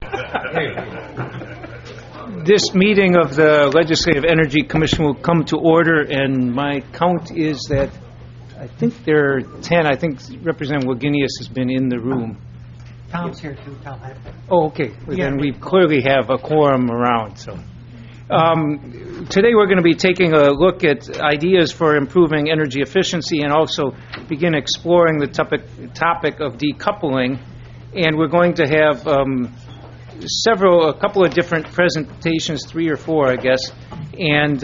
This meeting of the Legislative Energy Commission will come to order, and my count is that I think there are 10. I think Representative Wagenius has been in the room. Tom's here too, Tom. Oh, okay. Well, then we clearly have a quorum around. So, today we're going to be taking a look at ideas for improving energy efficiency and also begin exploring the topic of decoupling. And we're going to have a couple of different presentations, 3 or 4, I guess. And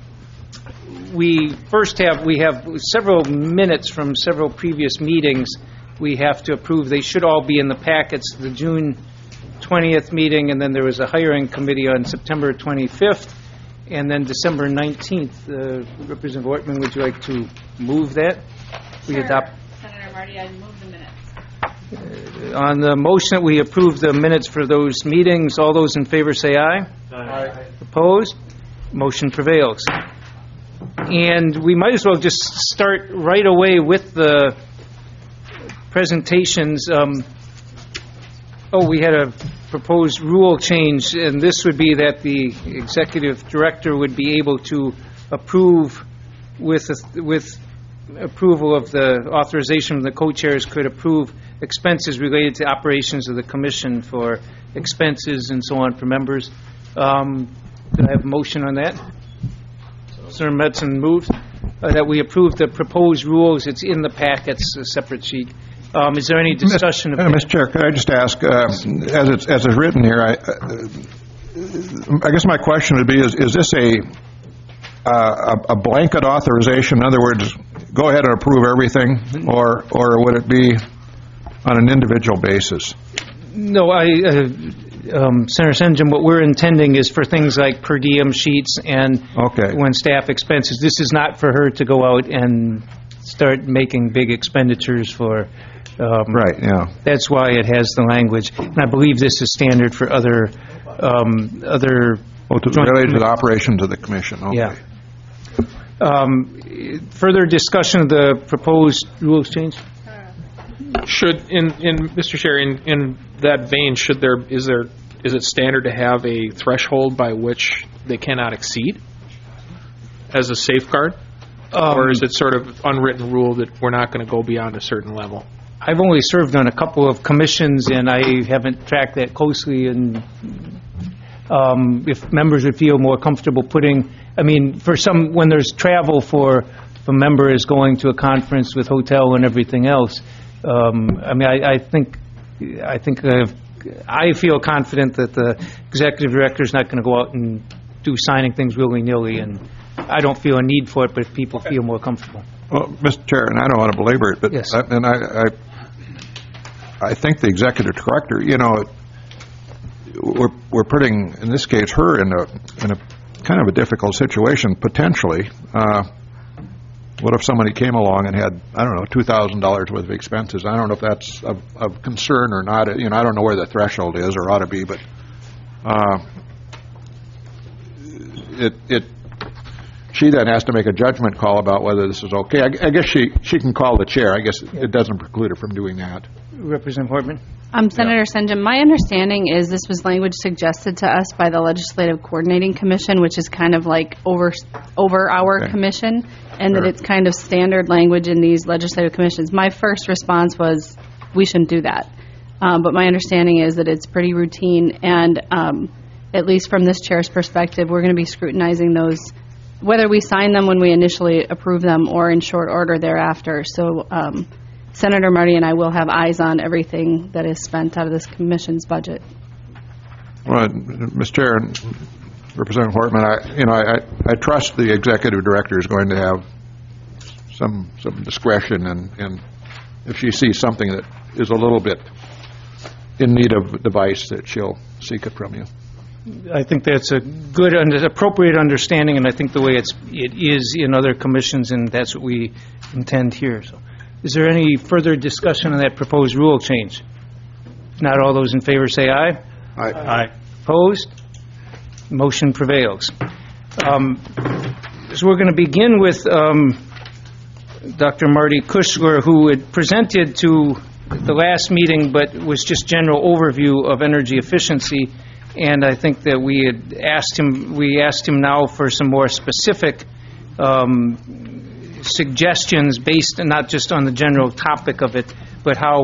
we have several minutes from several previous meetings we have to approve. They should all be in the packets. The June 20th meeting, and then there was a hiring committee on September 25th, and then December 19th. Representative Ortman, would you like to move that? Sure. Senator Marty, I move the minutes. On the motion that we approve the minutes for those meetings, all those in favor say aye. Aye. Opposed? Motion prevails. And we might as well just start right away with the presentations. We had a proposed rule change, and this would be that the executive director would be able to approve with approval of the authorization of the co-chairs, could approve expenses related to operations of the commission for expenses and so on for members. Could I have a motion on that? Senator Metzen moves that we approve the proposed rules. It's in the packets, a separate sheet. Is there any discussion of that? Mr. Chair, could I just ask, as it's written here, I guess my question would be, is this a blanket authorization? In other words, go ahead and approve everything, or would it be on an individual basis? No, Senator Sengen, what we're intending is for things like per diem sheets and when staff expenses. This is not for her to go out and start making big expenditures for. Right, yeah. That's why it has the language. And I believe this is standard for other related to the operations of the commission. Okay. Yeah. Further discussion of the proposed rules change? Should, Mr. Chair, in that vein, is it standard to have a threshold by which they cannot exceed as a safeguard? Or is it sort of unwritten rule that we're not going to go beyond a certain level? I've only served on a couple of commissions, and I haven't tracked that closely. And if members would feel more comfortable when there's travel for if a member is going to a conference with hotel and everything else, I feel confident that the executive director is not going to go out and do signing things willy-nilly, and I don't feel a need for it, but if people feel more comfortable. Well, Mr. Chair, and I don't want to belabor it, but yes. I think the executive director, we're putting, in this case, her in a kind of a difficult situation, potentially. What if somebody came along and had, $2,000 worth of expenses? I don't know if that's of concern or not. I don't know where the threshold is or ought to be, but she then has to make a judgment call about whether this is okay. I guess she can call the chair. I guess it doesn't preclude her from doing that. Representative Hortman? Senator Sengen, my understanding is this was language suggested to us by the Legislative Coordinating Commission, which is kind of like over our commission, and that it's kind of standard language in these legislative commissions. My first response was we shouldn't do that. But my understanding is that it's pretty routine, and at least from this chair's perspective, we're going to be scrutinizing those, whether we sign them when we initially approve them or in short order thereafter. So Senator Marty and I will have eyes on everything that is spent out of this commission's budget. Well, Mr. Chair and Representative Hortman, I trust the executive director is going to have some discretion, and if she sees something that is a little bit in need of advice, that she'll seek it from you. I think that's a good, appropriate understanding, and I think the way it is in other commissions, and that's what we intend here. So, is there any further discussion on that proposed rule change? If not, all those in favor say aye. Aye. Aye. Opposed? Motion prevails. So we're going to begin with Dr. Marty Kushler, who had presented to the last meeting, but was just general overview of energy efficiency. And I think that we asked him now for some more specific suggestions based not just on the general topic of it, but how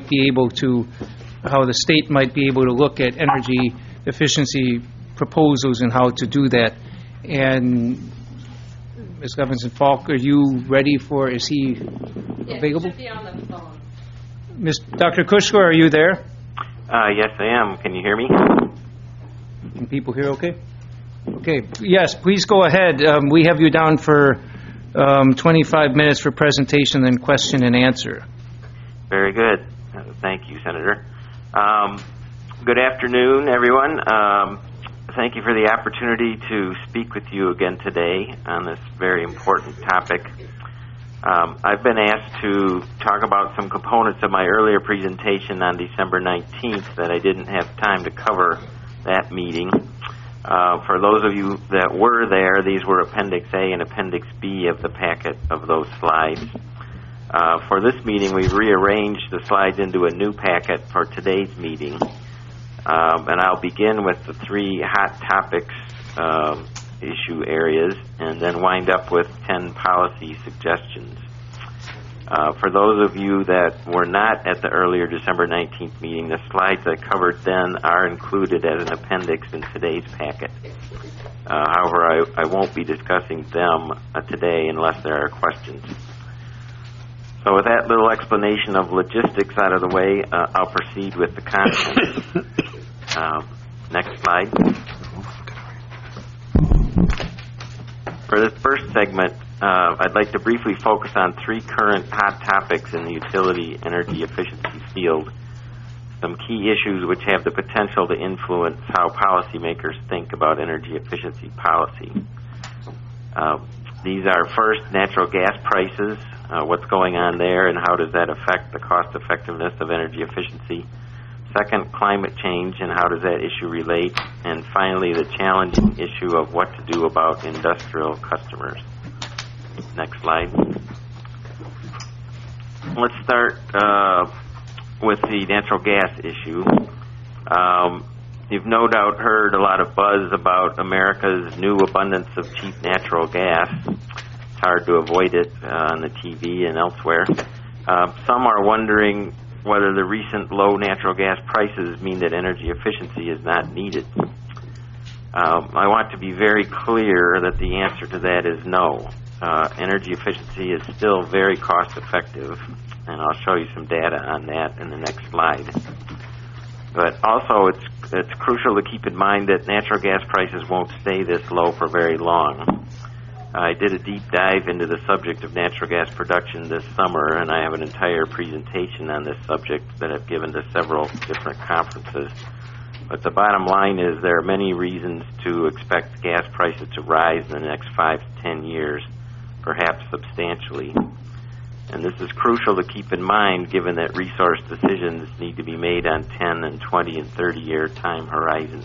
the state might be able to look at energy efficiency proposals and how to do that. And Ms. Levinson-Falk, are you ready is he available? Should be on the phone. Dr. Kushler, are you there? Yes, I am. Can you hear me? Can people hear okay? Okay. Yes, please go ahead. We have you down for 25 minutes for presentation and question and answer. Very good. Thank you, Senator. Good afternoon, everyone. Thank you for the opportunity to speak with you again today on this very important topic. I've been asked to talk about some components of my earlier presentation on December 19th that I didn't have time to cover that meeting. For those of you that were there, these were Appendix A and Appendix B of the packet of those slides. For this meeting, we've rearranged the slides into a new packet for today's meeting. And I'll begin with the three hot topics issue areas and then wind up with 10 policy suggestions. For those of you that were not at the earlier December 19th meeting, the slides I covered then are included as an appendix in today's packet. However, I won't be discussing them today unless there are questions. So with that little explanation of logistics out of the way, I'll proceed with the content. Next slide. For this first segment, I'd like to briefly focus on three current hot topics in the utility energy efficiency field, some key issues which have the potential to influence how policymakers think about energy efficiency policy. These are first, natural gas prices, what's going on there and how does that affect the cost effectiveness of energy efficiency. Second, climate change and how does that issue relate. And finally, the challenging issue of what to do about industrial customers. Next slide. Let's start with the natural gas issue. You've no doubt heard a lot of buzz about America's new abundance of cheap natural gas. It's hard to avoid it on the TV and elsewhere. Some are wondering whether the recent low natural gas prices mean that energy efficiency is not needed. I want to be very clear that the answer to that is no. Energy efficiency is still very cost effective, and I'll show you some data on that in the next slide. But also it's crucial to keep in mind that natural gas prices won't stay this low for very long. I did a deep dive into the subject of natural gas production this summer, and I have an entire presentation on this subject that I've given to several different conferences. But the bottom line is there are many reasons to expect gas prices to rise in the next 5 to 10 years, perhaps substantially. And this is crucial to keep in mind given that resource decisions need to be made on 10 and 20 and 30-year time horizons.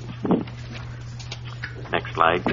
Next slide.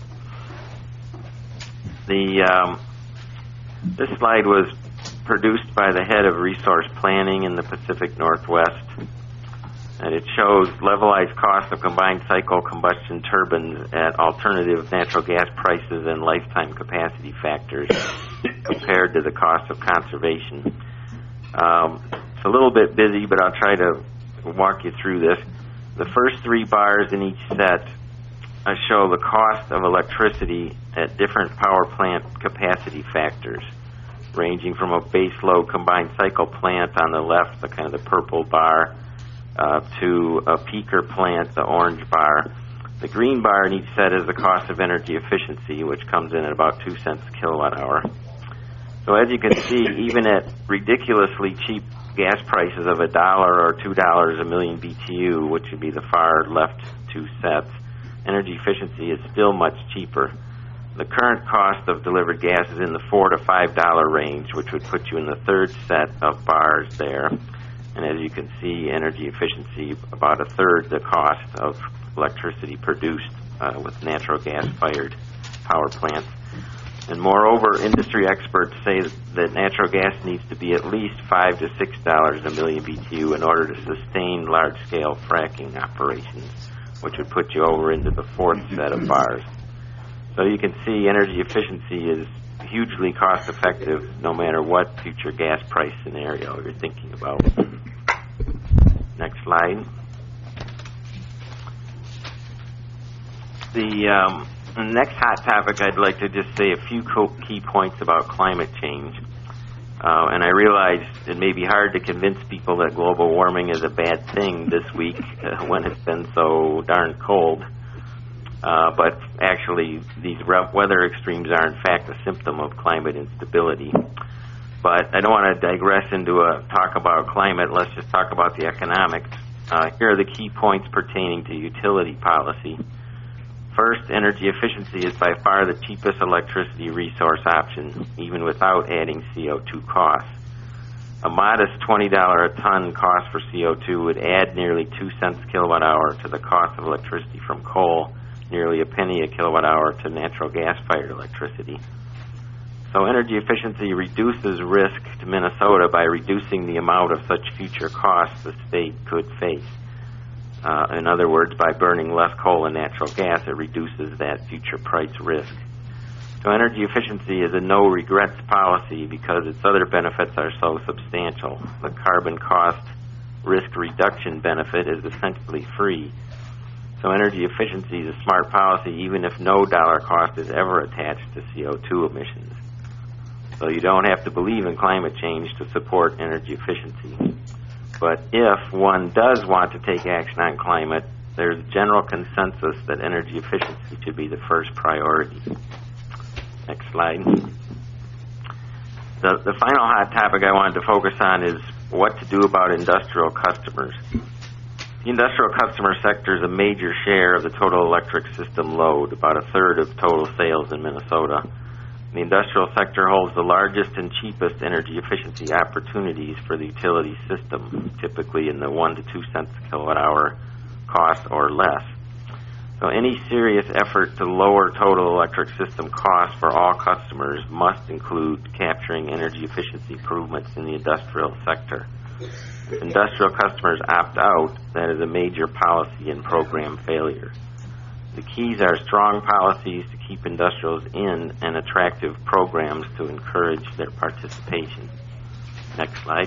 This slide was produced by the head of resource planning in the Pacific Northwest, and it shows levelized cost of combined cycle combustion turbines at alternative natural gas prices and lifetime capacity factors compared to the cost of conservation. It's a little bit busy, but I'll try to walk you through this. The first three bars in each set show the cost of electricity at different power plant capacity factors, ranging from a base load combined cycle plant on the left, the kind of the purple bar, to a peaker plant, the orange bar. The green bar in each set is the cost of energy efficiency, which comes in at about 2 cents a kilowatt hour. So as you can see, even at ridiculously cheap gas prices of $1 or $2 a million BTU, which would be the far left two sets, energy efficiency is still much cheaper. The current cost of delivered gas is in the $4 to $5 range, which would put you in the third set of bars there. And as you can see, energy efficiency about a third the cost of electricity produced with natural gas-fired power plants. And moreover, industry experts say that natural gas needs to be at least $5 to $6 a million BTU in order to sustain large-scale fracking operations, which would put you over into the fourth set of bars. So you can see energy efficiency is hugely cost-effective no matter what future gas price scenario you're thinking about. Next slide. The next hot topic, I'd like to just say a few key points about climate change. And I realize it may be hard to convince people that global warming is a bad thing this week when it's been so darn cold. But actually, these weather extremes are, in fact, a symptom of climate instability. But I don't want to digress into a talk about climate. Let's just talk about the economics. Here are the key points pertaining to utility policy. First, energy efficiency is by far the cheapest electricity resource option, even without adding CO2 costs. A modest $20 a ton cost for CO2 would add nearly 2 cents kilowatt hour to the cost of electricity from coal, nearly a penny a kilowatt hour to natural gas-fired electricity. So energy efficiency reduces risk to Minnesota by reducing the amount of such future costs the state could face. In other words, by burning less coal and natural gas, it reduces that future price risk. So energy efficiency is a no-regrets policy because its other benefits are so substantial. The carbon cost risk reduction benefit is essentially free. So energy efficiency is a smart policy even if no dollar cost is ever attached to CO2 emissions. So you don't have to believe in climate change to support energy efficiency. But if one does want to take action on climate, there's general consensus that energy efficiency should be the first priority. Next slide. The final hot topic I wanted to focus on is what to do about industrial customers. The industrial customer sector is a major share of the total electric system load, about a third of total sales in Minnesota. The industrial sector holds the largest and cheapest energy efficiency opportunities for the utility system, typically in the 1 to 2 cents a kilowatt hour cost or less. So any serious effort to lower total electric system costs for all customers must include capturing energy efficiency improvements in the industrial sector. If industrial customers opt out, that is a major policy and program failure. The keys are strong policies to keep industrials in and attractive programs to encourage their participation. Next slide.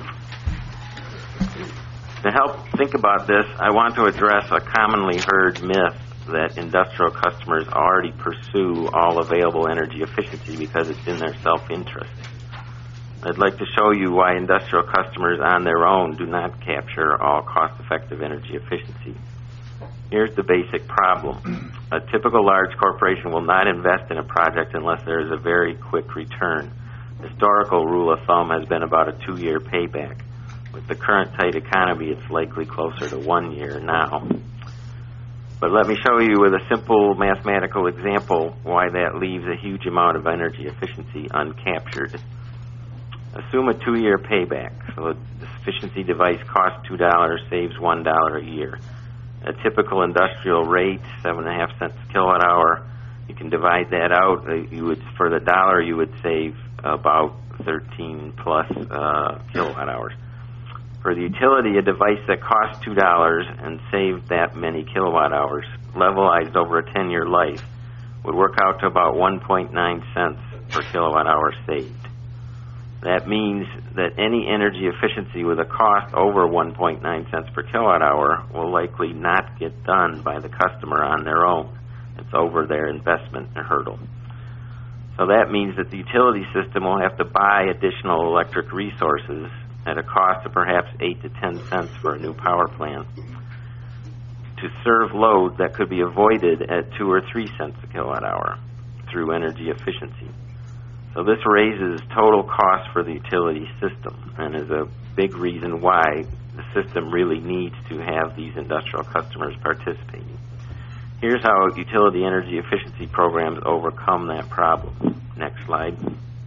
To help think about this, I want to address a commonly heard myth that industrial customers already pursue all available energy efficiency because it's in their self-interest. I'd like to show you why industrial customers on their own do not capture all cost-effective energy efficiency. Here's the basic problem. A typical large corporation will not invest in a project unless there is a very quick return. Historical rule of thumb has been about a 2-year payback. With the current tight economy, it's likely closer to 1 year now. But let me show you with a simple mathematical example why that leaves a huge amount of energy efficiency uncaptured. Assume a 2-year payback. So the efficiency device costs $2, saves $1 a year. A typical industrial rate, 7.5 cents a kilowatt hour. You can divide that out. For the dollar, you would save about 13 plus kilowatt hours. For the utility, a device that costs $2 and saved that many kilowatt hours, levelized over a 10-year life, would work out to about 1.9 cents per kilowatt hour saved. That means that any energy efficiency with a cost over 1.9 cents per kilowatt hour will likely not get done by the customer on their own. It's over their investment hurdle. So that means that the utility system will have to buy additional electric resources at a cost of perhaps 8 to 10 cents for a new power plant to serve load that could be avoided at 2 or 3 cents a kilowatt hour through energy efficiency. So this raises total cost for the utility system and is a big reason why the system really needs to have these industrial customers participating. Here's how utility energy efficiency programs overcome that problem. Next slide.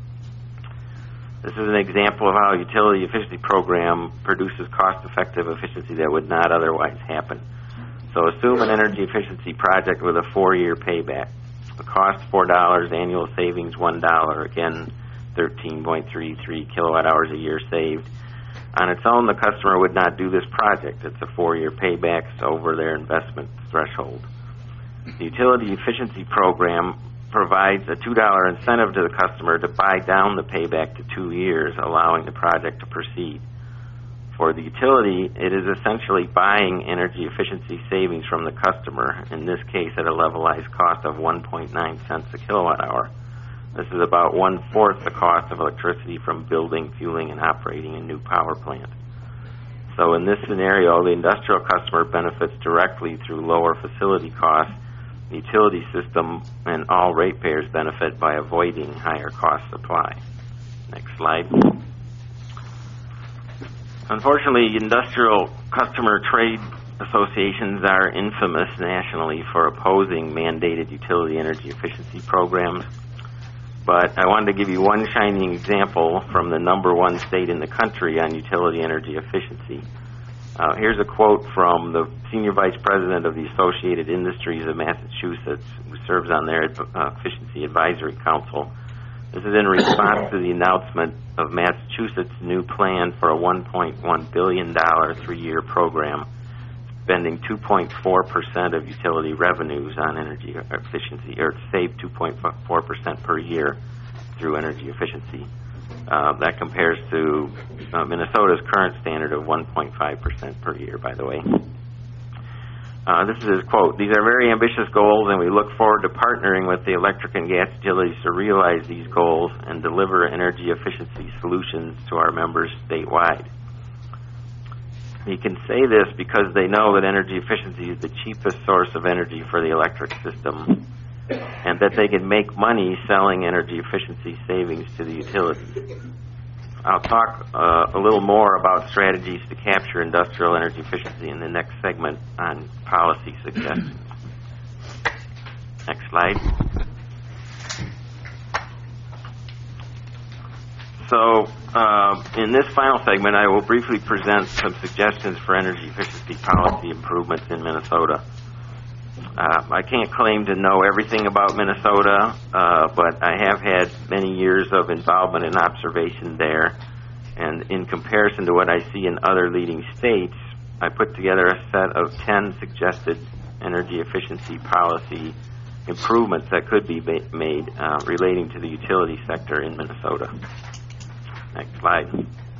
This is an example of how a utility efficiency program produces cost-effective efficiency that would not otherwise happen. So assume an energy efficiency project with a 4-year payback. The cost $4, annual savings $1. Again, 13.33 kilowatt hours a year saved. On its own, the customer would not do this project. It's a 4-year payback over their investment threshold. The utility efficiency program provides a $2 incentive to the customer to buy down the payback to 2 years, allowing the project to proceed. For the utility, it is essentially buying energy efficiency savings from the customer, in this case at a levelized cost of 1.9 cents a kilowatt hour. This is about 1/4 the cost of electricity from building, fueling, and operating a new power plant. So in this scenario, the industrial customer benefits directly through lower facility costs. The utility system and all ratepayers benefit by avoiding higher cost supply. Next slide. Unfortunately, industrial customer trade associations are infamous nationally for opposing mandated utility energy efficiency programs. But I wanted to give you one shining example from the #1 state in the country on utility energy efficiency. Here's a quote from the Senior Vice President of the Associated Industries of Massachusetts, who serves on their Efficiency Advisory Council. This is in response to the announcement of Massachusetts' new plan for a $1.1 billion 3-year program, spending 2.4% of utility revenues on energy efficiency, or to save 2.4% per year through energy efficiency. That compares to Minnesota's current standard of 1.5% per year, by the way. This is his quote: "These are very ambitious goals, and we look forward to partnering with the electric and gas utilities to realize these goals and deliver energy efficiency solutions to our members statewide." You can say this because they know that energy efficiency is the cheapest source of energy for the electric system, and that they can make money selling energy efficiency savings to the utilities. I'll talk a little more about strategies to capture industrial energy efficiency in the next segment on policy suggestions. Next slide. So, in this final segment, I will briefly present some suggestions for energy efficiency policy improvements in Minnesota. I can't claim to know everything about Minnesota, but I have had many years of involvement and observation there. And in comparison to what I see in other leading states, I put together a set of 10 suggested energy efficiency policy improvements that could be made relating to the utility sector in Minnesota. Next slide.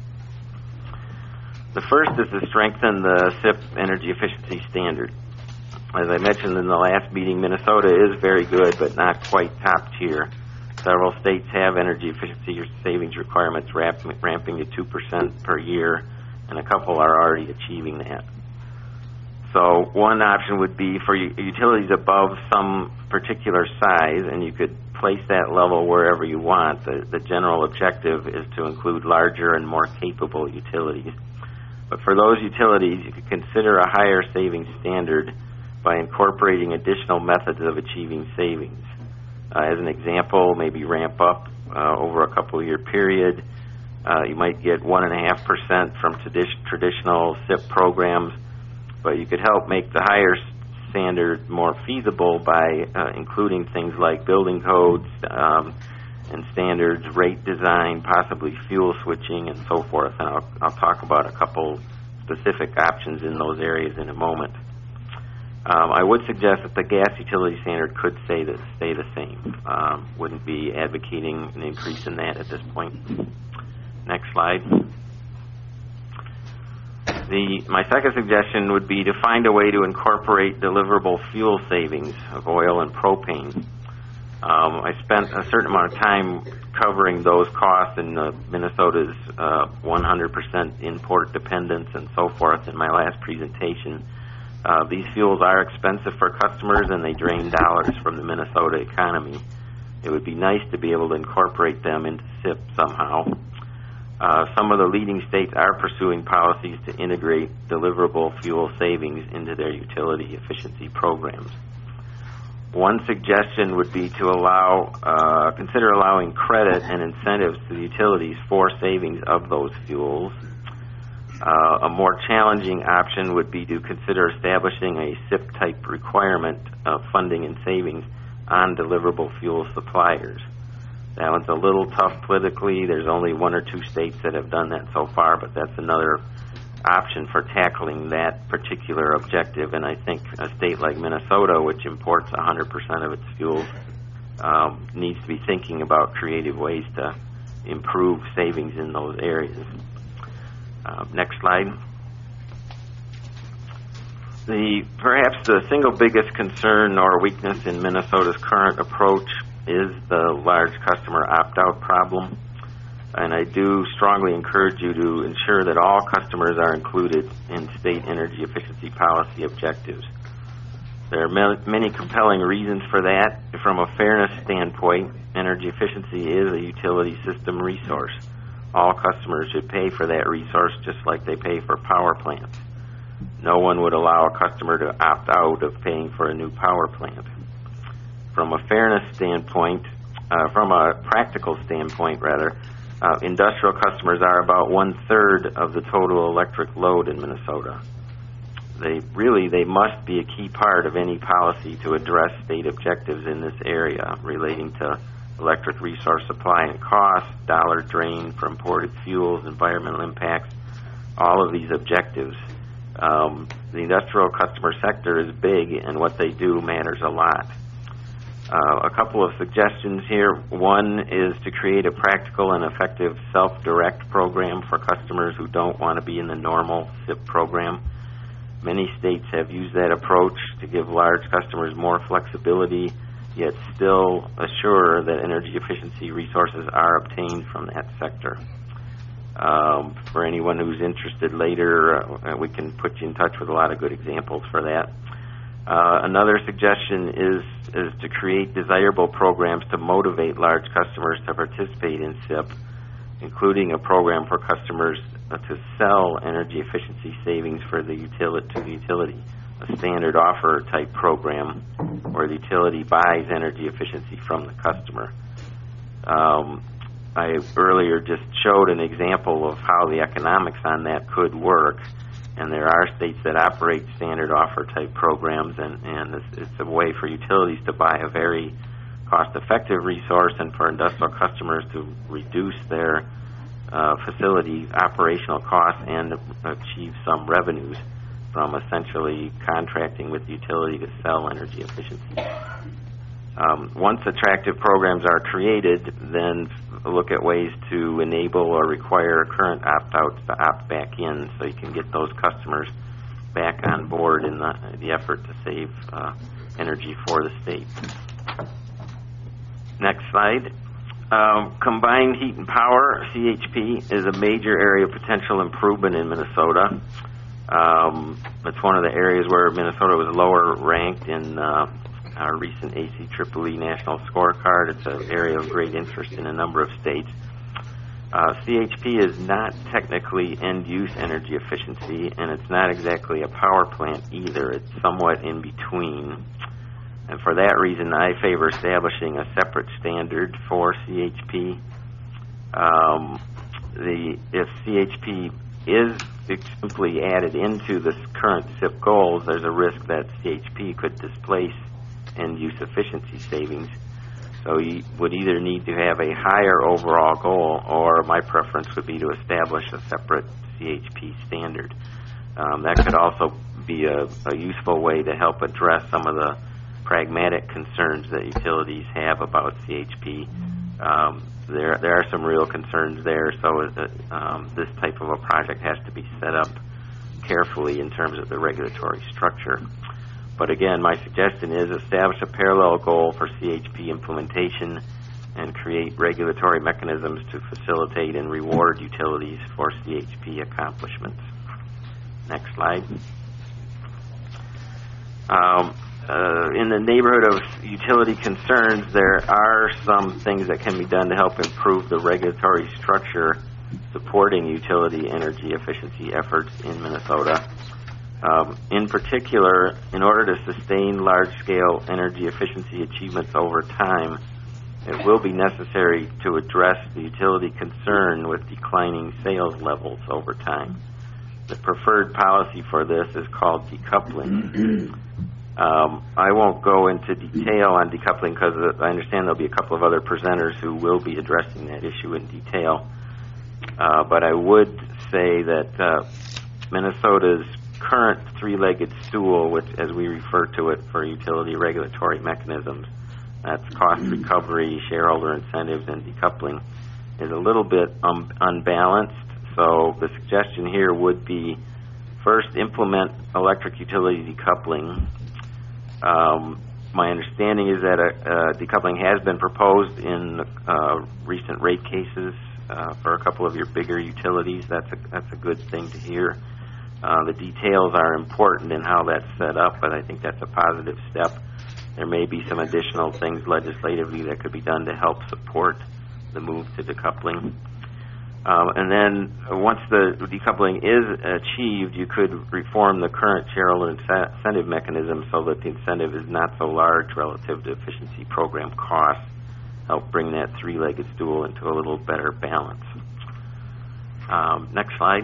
The first is to strengthen the SIP energy efficiency standard. As I mentioned in the last meeting, Minnesota is very good, but not quite top tier. Several states have energy efficiency savings requirements ramping to 2% per year, and a couple are already achieving that. So one option would be for utilities above some particular size, and you could place that level wherever you want. The general objective is to include larger and more capable utilities. But for those utilities, you could consider a higher savings standard by incorporating additional methods of achieving savings. As an example, maybe ramp up over a couple-year period. You might get 1.5% from traditional SIP programs, but you could help make the higher standard more feasible by including things like building codes and standards, rate design, possibly fuel switching, and so forth. And I'll talk about a couple specific options in those areas in a moment. I would suggest that the gas utility standard could stay the same. Wouldn't be advocating an increase in that at this point. Next slide. My second suggestion would be to find a way to incorporate deliverable fuel savings of oil and propane. I spent a certain amount of time covering those costs in Minnesota's 100% import dependence and so forth in my last presentation. These fuels are expensive for customers, and they drain dollars from the Minnesota economy. It would be nice to be able to incorporate them into SIP somehow. Some of the leading states are pursuing policies to integrate deliverable fuel savings into their utility efficiency programs. One suggestion would be to consider allowing credit and incentives to the utilities for savings of those fuels. A more challenging option would be to consider establishing a SIP-type requirement of funding and savings undeliverable fuel suppliers. That one's a little tough politically. There's only 1 or 2 states that have done that so far, but that's another option for tackling that particular objective. And I think a state like Minnesota, which imports 100% of its fuels, needs to be thinking about creative ways to improve savings in those areas. Next slide. Perhaps the single biggest concern or weakness in Minnesota's current approach is the large customer opt-out problem. And I do strongly encourage you to ensure that all customers are included in state energy efficiency policy objectives. There are many compelling reasons for that. From a fairness standpoint, energy efficiency is a utility system resource. All customers should pay for that resource just like they pay for power plants. No one would allow a customer to opt out of paying for a new power plant. From a fairness standpoint, from a practical standpoint rather, industrial customers are about 1/3 of the total electric load in Minnesota. They must be a key part of any policy to address state objectives in this area relating to electric resource supply and cost, dollar drain from imported fuels, environmental impacts, all of these objectives. The industrial customer sector is big, and what they do matters a lot. A couple of suggestions here. One is to create a practical and effective self-direct program for customers who don't want to be in the normal SIP program. Many states have used that approach to give large customers more flexibility, yet still assure that energy efficiency resources are obtained from that sector. For anyone who's interested later, we can put you in touch with a lot of good examples for that. Another suggestion is to create desirable programs to motivate large customers to participate in SIP, including a program for customers to sell energy efficiency savings for the utility, a standard offer type program where the utility buys energy efficiency from the customer. I earlier just showed an example of how the economics on that could work, and there are states that operate standard offer type programs, and it's a way for utilities to buy a very cost-effective resource and for industrial customers to reduce their facility operational costs and achieve some revenues from essentially contracting with the utility to sell energy efficiency. Once attractive programs are created, then look at ways to enable or require current opt-outs to opt back in so you can get those customers back on board in the effort to save energy for the state. Next slide. Combined heat and power, CHP, is a major area of potential improvement in Minnesota. It's one of the areas where Minnesota was lower ranked in our recent ACEEE National Scorecard. It's an area of great interest in a number of states. CHP is not technically end-use energy efficiency, and it's not exactly a power plant either. It's somewhat in between. And for that reason, I favor establishing a separate standard for CHP. If CHP is simply added into the current SIP goals, there's a risk that CHP could displace end-use efficiency savings. So you would either need to have a higher overall goal, or my preference would be to establish a separate CHP standard. That could also be a useful way to help address some of the pragmatic concerns that utilities have about CHP. There are some real concerns there, so this type of a project has to be set up carefully in terms of the regulatory structure. But again, my suggestion is establish a parallel goal for CHP implementation and create regulatory mechanisms to facilitate and reward utilities for CHP accomplishments. Next slide. In the neighborhood of utility concerns, there are some things that can be done to help improve the regulatory structure supporting utility energy efficiency efforts in Minnesota. In particular, in order to sustain large-scale energy efficiency achievements over time, it will be necessary to address the utility concern with declining sales levels over time. The preferred policy for this is called decoupling. I won't go into detail on decoupling because I understand there'll be a couple of other presenters who will be addressing that issue in detail. But I would say that Minnesota's current three-legged stool, which, as we refer to it for utility regulatory mechanisms, that's cost recovery, shareholder incentives, and decoupling, is a little bit unbalanced. So the suggestion here would be, first, implement electric utility decoupling. My understanding is that decoupling has been proposed in recent rate cases for a couple of your bigger utilities. That's a good thing to hear. The details are important in how that's set up, but I think that's a positive step. There may be some additional things legislatively that could be done to help support the move to decoupling. And then once the decoupling is achieved, you could reform the current shareholder incentive mechanism so that the incentive is not so large relative to efficiency program costs, help bring that three-legged stool into a little better balance. Next slide.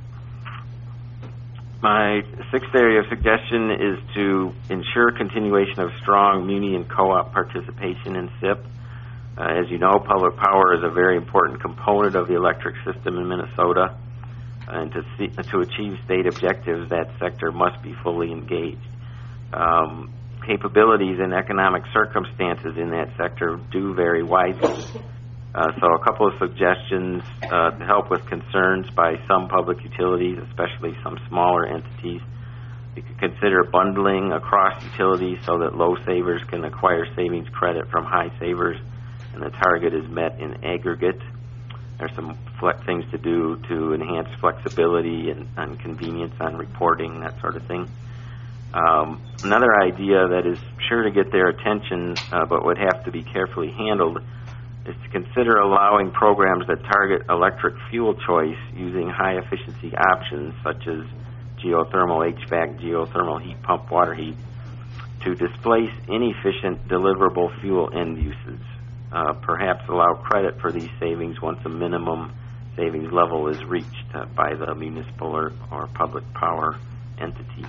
My sixth area of suggestion is to ensure continuation of strong muni and co-op participation in SIP. As you know, public power is a very important component of the electric system in Minnesota. And to achieve state objectives, that sector must be fully engaged. Capabilities and economic circumstances in that sector do vary widely. So a couple of suggestions to help with concerns by some public utilities, especially some smaller entities. You could consider bundling across utilities so that low savers can acquire savings credit from high savers, and the target is met in aggregate. There's some things to do to enhance flexibility and convenience on reporting, that sort of thing. Another idea that is sure to get their attention but would have to be carefully handled is to consider allowing programs that target electric fuel choice using high-efficiency options such as geothermal HVAC, geothermal heat pump water heat, to displace inefficient deliverable fuel end uses. Perhaps allow credit for these savings once a minimum savings level is reached by the municipal or public power entity.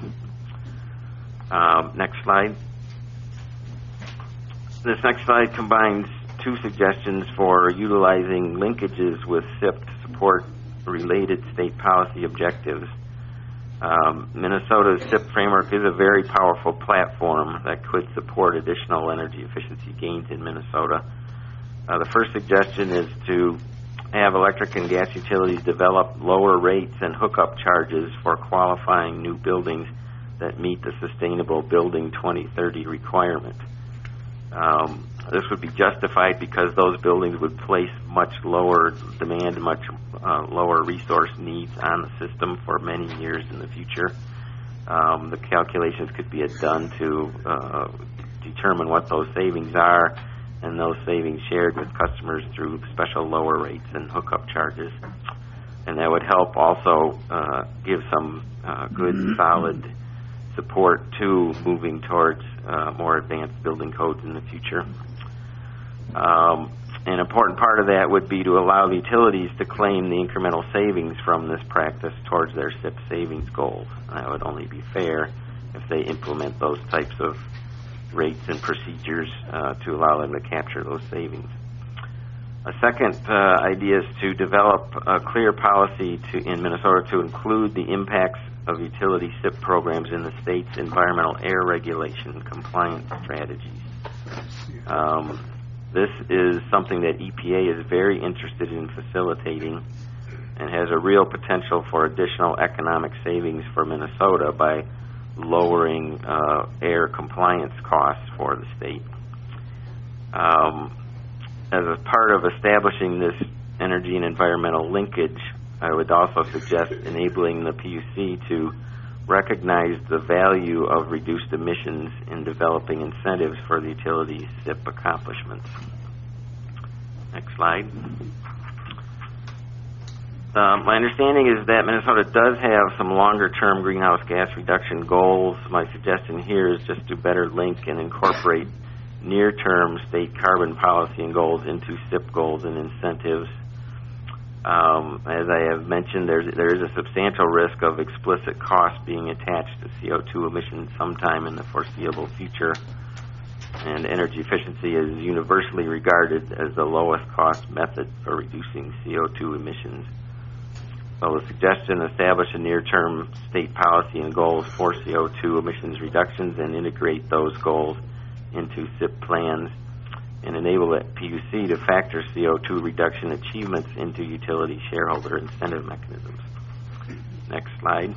Next slide. This next slide combines two suggestions for utilizing linkages with SIP to support related state policy objectives. Minnesota's SIP framework is a very powerful platform that could support additional energy efficiency gains in Minnesota. The first suggestion is to have electric and gas utilities develop lower rates and hookup charges for qualifying new buildings that meet the Sustainable Building 2030 requirement. This would be justified because those buildings would place much lower demand, much lower resource needs on the system for many years in the future. The calculations could be done to determine what those savings are, and those savings shared with customers through special lower rates and hookup charges. And that would help also give some good, solid support to moving towards more advanced building codes in the future. An important part of that would be to allow the utilities to claim the incremental savings from this practice towards their SIP savings goals. That would only be fair if they implement those types of rates and procedures to allow them to capture those savings. A second idea is to develop a clear policy in Minnesota to include the impacts of utility SIP programs in the state's environmental air regulation compliance strategies. This is something that EPA is very interested in facilitating and has a real potential for additional economic savings for Minnesota by lowering air compliance costs for the state. As a part of establishing this energy and environmental linkage, I would also suggest enabling the PUC to recognize the value of reduced emissions in developing incentives for the utilities' SIP accomplishments. Next slide. My understanding is that Minnesota does have some longer-term greenhouse gas reduction goals. My suggestion here is just to better link and incorporate near-term state carbon policy and goals into SIP goals and incentives. As I have mentioned, there is a substantial risk of explicit cost being attached to CO2 emissions sometime in the foreseeable future, and energy efficiency is universally regarded as the lowest cost method for reducing CO2 emissions. So the suggestion establish a near-term state policy and goals for CO2 emissions reductions and integrate those goals into SIP plans and enable the PUC to factor CO2 reduction achievements into utility shareholder incentive mechanisms. Next slide.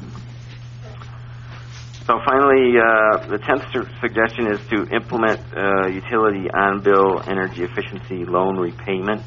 So finally, the 10th suggestion is to implement utility on-bill energy efficiency loan repayment.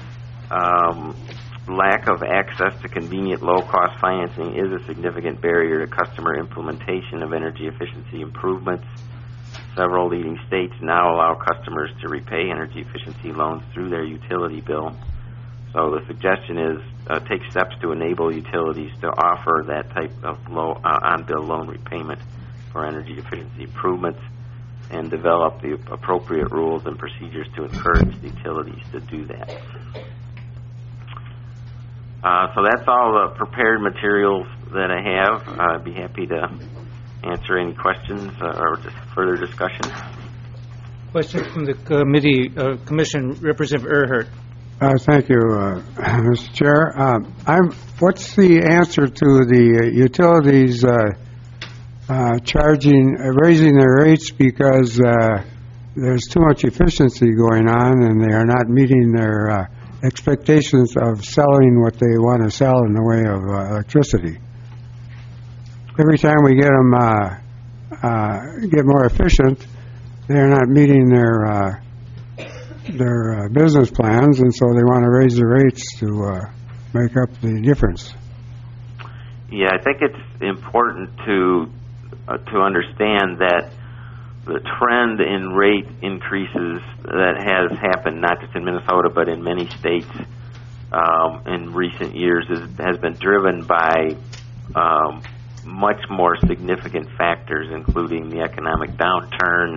Lack of access to convenient low-cost financing is a significant barrier to customer implementation of energy efficiency improvements. Several leading states now allow customers to repay energy efficiency loans through their utility bill. So the suggestion is take steps to enable utilities to offer that type of on-bill loan repayment for energy efficiency improvements and develop the appropriate rules and procedures to encourage the utilities to do that. So that's all the prepared materials that I have. I'd be happy to answer any questions or just further discussion. Question from the Commission, Representative Earhart. Thank you, Mr. Chair. What's the answer to the utilities raising their rates because there's too much efficiency going on and they are not meeting their expectations of selling what they want to sell in the way of electricity? Every time we get them get more efficient, they're not meeting their business plans, and so they want to raise the rates to make up the difference. Yeah, I think it's important to understand that the trend in rate increases that has happened not just in Minnesota but in many states in recent years has been driven by much more significant factors, including the economic downturn,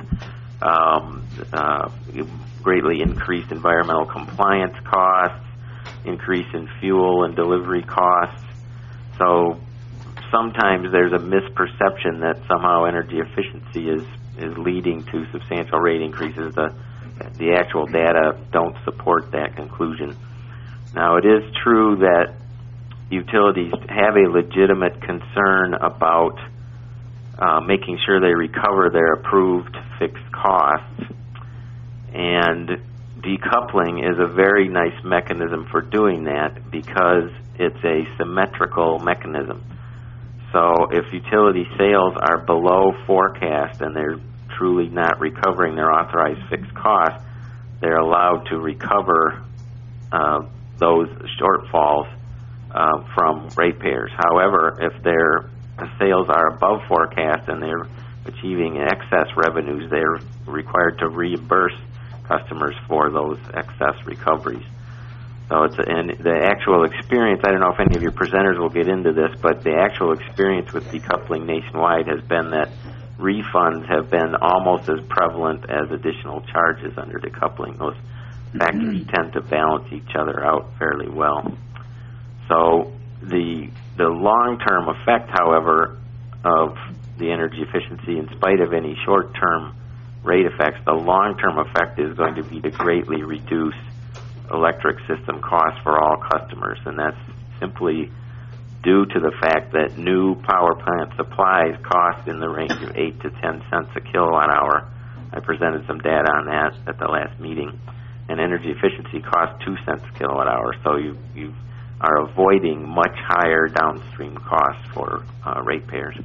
greatly increased environmental compliance costs, increase in fuel and delivery costs. So sometimes there's a misperception that somehow energy efficiency is leading to substantial rate increases. The actual data don't support that conclusion. Now, it is true that utilities have a legitimate concern about making sure they recover their approved fixed costs, and decoupling is a very nice mechanism for doing that because it's a symmetrical mechanism. So if utility sales are below forecast and they're truly not recovering their authorized fixed costs, they're allowed to recover those shortfalls from ratepayers. However, if their sales are above forecast and they're achieving excess revenues, they're required to reimburse customers for those excess recoveries. So and the actual experience, I don't know if any of your presenters will get into this, but the actual experience with decoupling nationwide has been that refunds have been almost as prevalent as additional charges under decoupling. Those factors tend to balance each other out fairly well. So the long-term effect, however, of the energy efficiency, in spite of any short-term rate effects, the long-term effect is going to be to greatly reduce electric system costs for all customers, and that's simply due to the fact that new power plant supplies cost in the range of 8 to 10 cents a kilowatt hour. I presented some data on that at the last meeting, and energy efficiency costs 2 cents a kilowatt hour, so you are avoiding much higher downstream costs for ratepayers.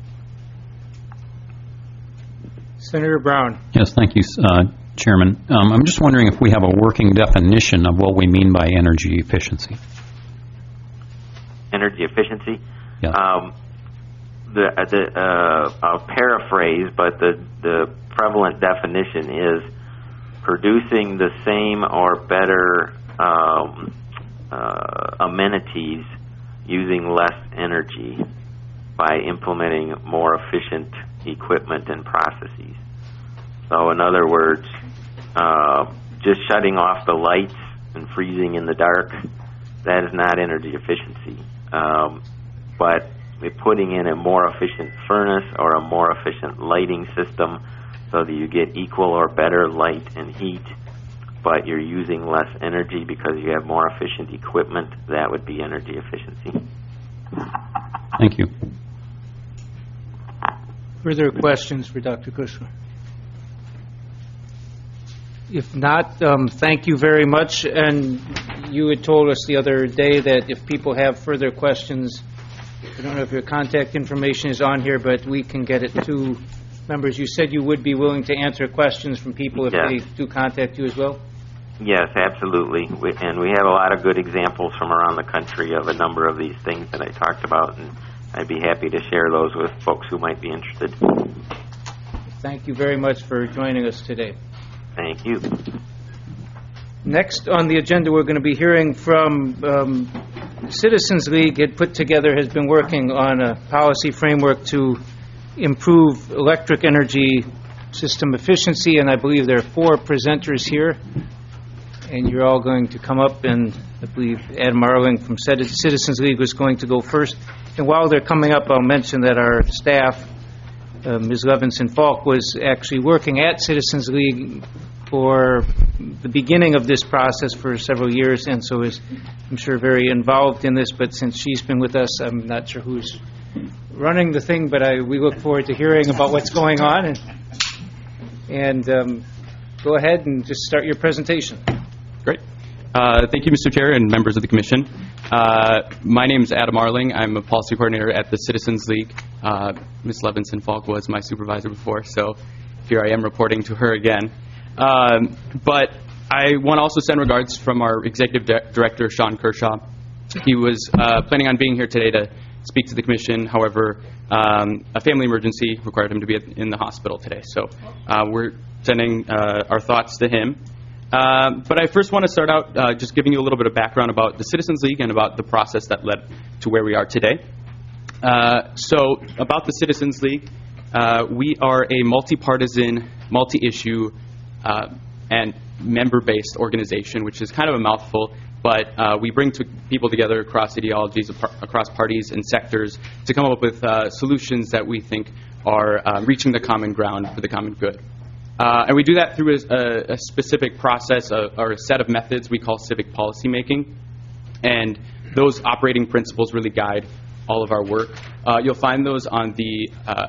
Senator Brown. Yes, thank you, Chairman. I'm just wondering if we have a working definition of what we mean by energy efficiency. Energy efficiency? Yes. I'll paraphrase, but the prevalent definition is producing the same or better amenities using less energy by implementing more efficient equipment and processes. So in other words, just shutting off the lights and freezing in the dark that is not energy efficiency. But putting in a more efficient furnace or a more efficient lighting system so that you get equal or better light and heat, but you're using less energy because you have more efficient equipment, that would be energy efficiency. Thank you. Further questions for Dr. Kushner? If not, thank you very much. And you had told us the other day that if people have further questions, I don't know if your contact information is on here, but we can get it to members. You said you would be willing to answer questions from people if they do contact you as well? Yes, absolutely. And we have a lot of good examples from around the country of a number of these things that I talked about, and I'd be happy to share those with folks who might be interested. Thank you very much for joining us today. Thank you. Next on the agenda, we're going to be hearing from Citizens League has been working on a policy framework to improve electric energy system efficiency, and I believe there are 4 presenters here, and you're all going to come up, and I believe Adam Arling from Citizens League was going to go first. And while they're coming up, I'll mention that our staff, Ms. Levinson Falk, was actually working at Citizens League for the beginning of this process for several years, and so is, I'm sure, very involved in this. But since she's been with us, I'm not sure who's running the thing, but we look forward to hearing about what's going on. And go ahead and just start your presentation. Great. Thank you, Mr. Chair and members of the Commission. My name is Adam Arling. I'm a policy coordinator at the Citizens League. Ms. Levinson Falk was my supervisor before, so here I am reporting to her again. But I want to also send regards from our executive director, Sean Kershaw. He was planning on being here today to speak to the Commission. However, a family emergency required him to be in the hospital today. So we're sending our thoughts to him. But I first want to start out just giving you a little bit of background about the Citizens League and about the process that led to where we are today. So about the Citizens League, we are a multi-partisan, multi-issue, and member-based organization, which is kind of a mouthful, but we bring people together across ideologies, across parties and sectors to come up with solutions that we think are reaching the common ground for the common good. And we do that through a specific process or a set of methods we call civic policymaking. And those operating principles really guide all of our work. You'll find those on the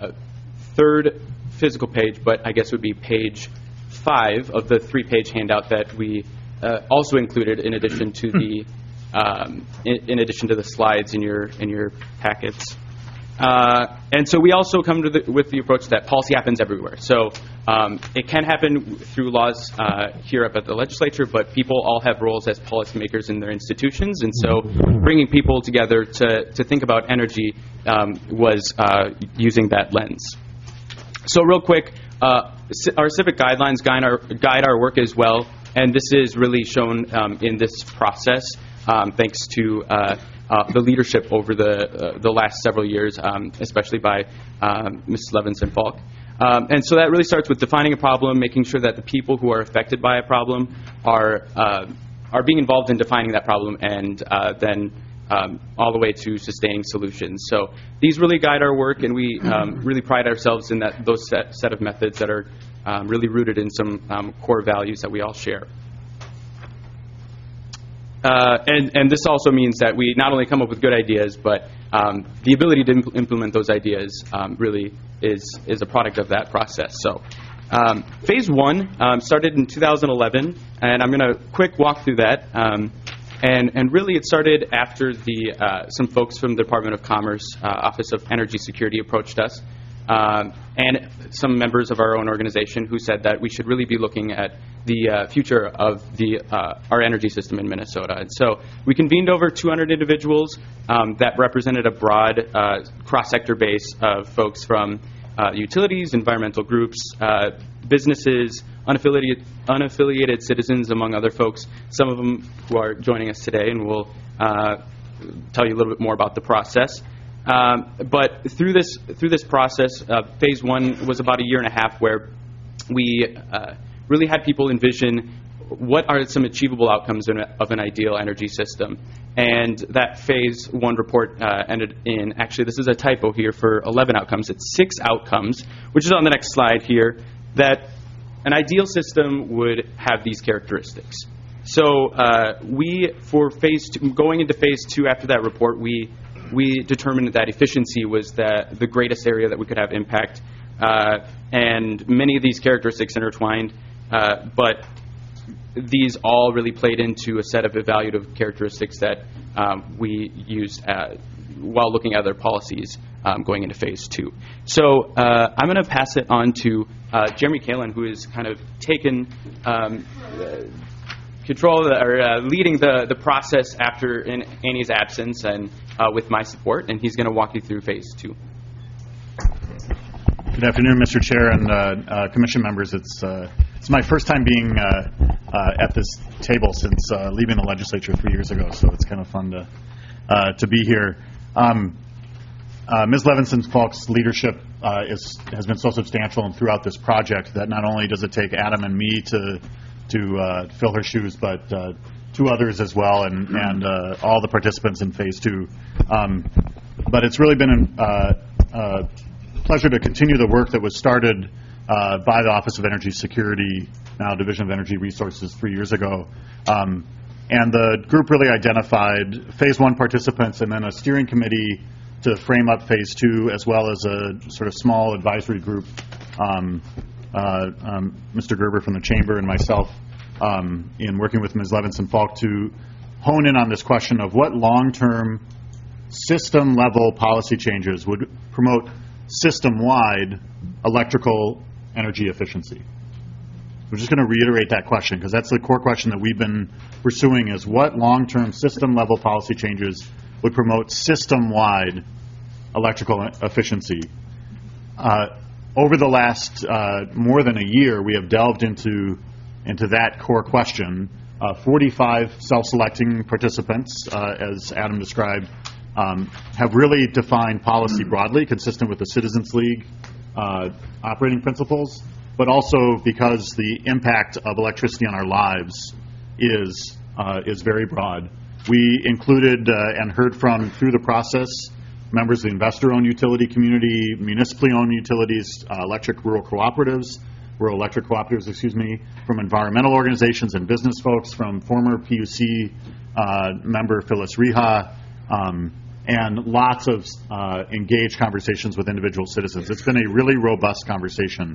3rd physical page, but I guess it would be page 5 of the 3-page handout that we also included in addition to the slides in your packets. And so we also come with the approach that policy happens everywhere. So it can happen through laws here up at the legislature, but people all have roles as policymakers in their institutions. And so bringing people together to think about energy was using that lens. So real quick, our civic guidelines guide our work as well. And this is really shown in this process thanks to the leadership over the last several years, especially by Ms. Levinson Falk. And so that really starts with defining a problem, making sure that the people who are affected by a problem are being involved in defining that problem, and then all the way to sustaining solutions. So these really guide our work, and we really pride ourselves in those set of methods that are really rooted in some core values that we all share. And this also means that we not only come up with good ideas, but the ability to implement those ideas really is a product of that process. So phase 1 started in 2011, and I'm going to quick walk through that. And really it started after some folks from the Department of Commerce Office of Energy Security approached us, and some members of our own organization who said that we should really be looking at the future of our energy system in Minnesota. And so we convened over 200 individuals that represented a broad cross-sector base of folks from utilities, environmental groups, businesses, unaffiliated citizens, among other folks, some of them who are joining us today, and we'll tell you a little bit more about the process. But through this process, phase 1 was about a year and a half where we really had people envision what are some achievable outcomes of an ideal energy system? And that phase 1 report ended in, actually this is a typo here for 11 outcomes, it's 6 outcomes, which is on the next slide here, that an ideal system would have these characteristics. So for phase 2, going into phase 2 after that report, we determined that efficiency was the greatest area that we could have impact, and many of these characteristics intertwined, but these all really played into a set of evaluative characteristics that we used while looking at other policies going into phase 2. So I'm going to pass it on to Jeremy Kalin, who has kind of taken control or leading the process after in Annie's absence and with my support, and he's going to walk you through phase 2. Good afternoon, Mr. Chair and Commission members. It's my first time being at this table since leaving the legislature 3 years ago, so it's kind of fun to be here. Ms. Levinson-Falk's leadership has been so substantial and throughout this project that not only does it take Adam and me to fill her shoes, but 2 others as well, and all the participants in phase 2. But it's really been a pleasure to continue the work that was started by the Office of Energy Security, now Division of Energy Resources, 3 years ago. And the group really identified phase 1 participants and then a steering committee to frame up phase 2, as well as a sort of small advisory group, Mr. Gerber from the Chamber and myself, in working with Ms. Levinson-Falk to hone in on this question of what long-term system-level policy changes would promote system-wide electrical energy efficiency. We're just going to reiterate that question because that's the core question that we've been pursuing, is what long-term system-level policy changes would promote system-wide electrical efficiency. Over the last more than a year, we have delved into that core question. 45 self-selecting participants, as Adam described, have really defined policy broadly, consistent with the Citizens League operating principles, but also because the impact of electricity on our lives is very broad. We included and heard from, through the process, members of the investor-owned utility community, municipally owned utilities, electric rural electric cooperatives, from environmental organizations and business folks, from former PUC member Phyllis Reha, and lots of engaged conversations with individual citizens. It's been a really robust conversation.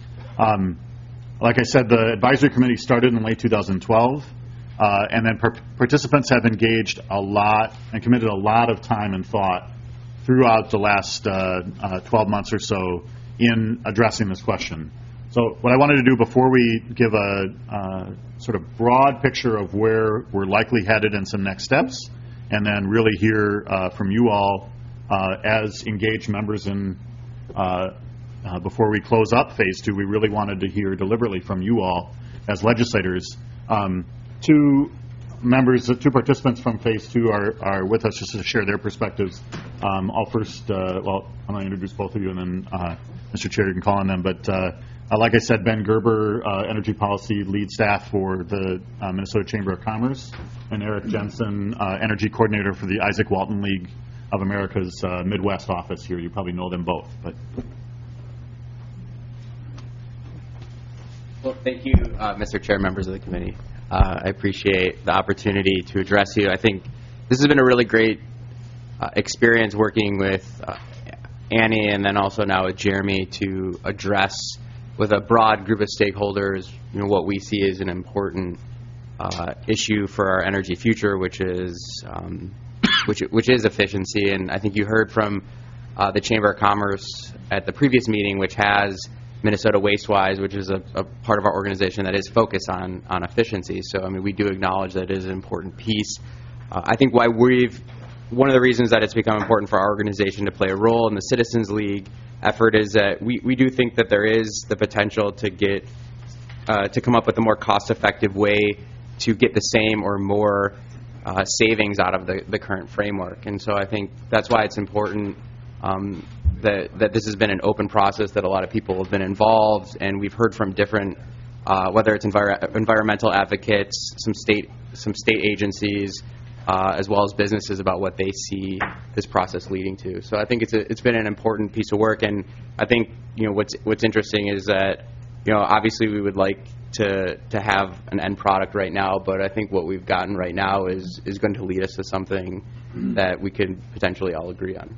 Like I said, the advisory committee started in late 2012, and then participants have engaged a lot and committed a lot of time and thought throughout the last 12 months or so in addressing this question. So what I wanted to do before we give a sort of broad picture of where we're likely headed and some next steps, and then really hear from you all as engaged members in before we close up phase 2, we really wanted to hear deliberately from you all as legislators. 2 participants from phase 2 are with us just to share their perspectives. I'll first, I'm going to introduce both of you, and then Mr. Chair, you can call on them. But like I said, Ben Gerber, Energy Policy Lead Staff for the Minnesota Chamber of Commerce, and Eric Jensen, Energy Coordinator for the Isaac Walton League of America's Midwest office here. You probably know them both. But well, thank you, Mr. Chair, members of the committee. I appreciate the opportunity to address you. I think this has been a really great experience working with Annie and then also now with Jeremy to address with a broad group of stakeholders, what we see as an important issue for our energy future, which is efficiency. And I think you heard from the Chamber of Commerce at the previous meeting, which has Minnesota WasteWise, which is a part of our organization that is focused on efficiency. So, I mean, we do acknowledge that it is an important piece. I think one of the reasons that it's become important for our organization to play a role in the Citizens League effort is that we do think that there is the potential to come up with a more cost-effective way to get the same or more savings out of the current framework. And so I think that's why it's important that this has been an open process, that a lot of people have been involved, and we've heard from different whether it's environmental advocates, some state agencies, as well as businesses about what they see this process leading to. So I think it's been an important piece of work, and I think what's interesting is that obviously we would like to have an end product right now, but I think what we've gotten right now is going to lead us to something that we could potentially all agree on.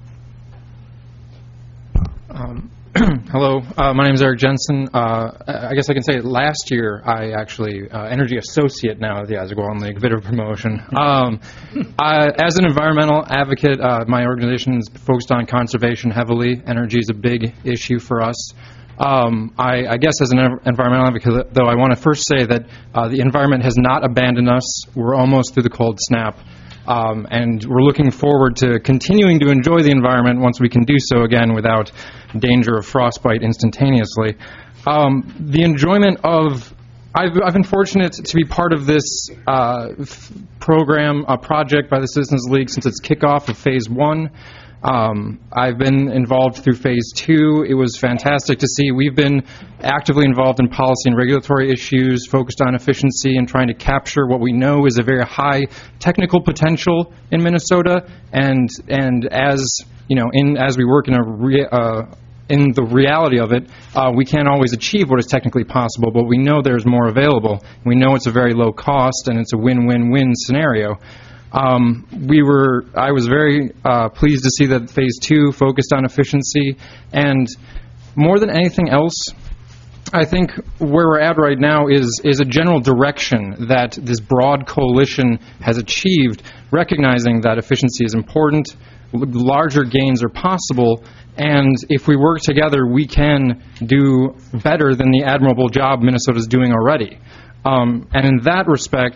Hello, my name is Eric Jensen. I guess I can say last year I actually, Energy Associate now at the Issaquah League, bit of promotion. As an environmental advocate, my organization is focused on conservation heavily. Energy is a big issue for us. I guess as an environmental advocate, though, I want to first say that the environment has not abandoned us. We're almost through the cold snap. And we're looking forward to continuing to enjoy the environment once we can do so again without danger of frostbite instantaneously. The enjoyment of I've been fortunate to be part of this project by the Citizens League since its kickoff of Phase 1. I've been involved through Phase 2. It was fantastic to see. We've been actively involved in policy and regulatory issues, focused on efficiency and trying to capture what we know is a very high technical potential in Minnesota. And as as we work in the reality of it, we can't always achieve what is technically possible, but we know there's more available. We know it's a very low cost and it's a win-win-win scenario. I was very pleased to see that Phase 2 focused on efficiency, and more than anything else, I think where we're at right now is a general direction that this broad coalition has achieved, recognizing that efficiency is important, larger gains are possible, and if we work together, we can do better than the admirable job Minnesota's doing already. And in that respect,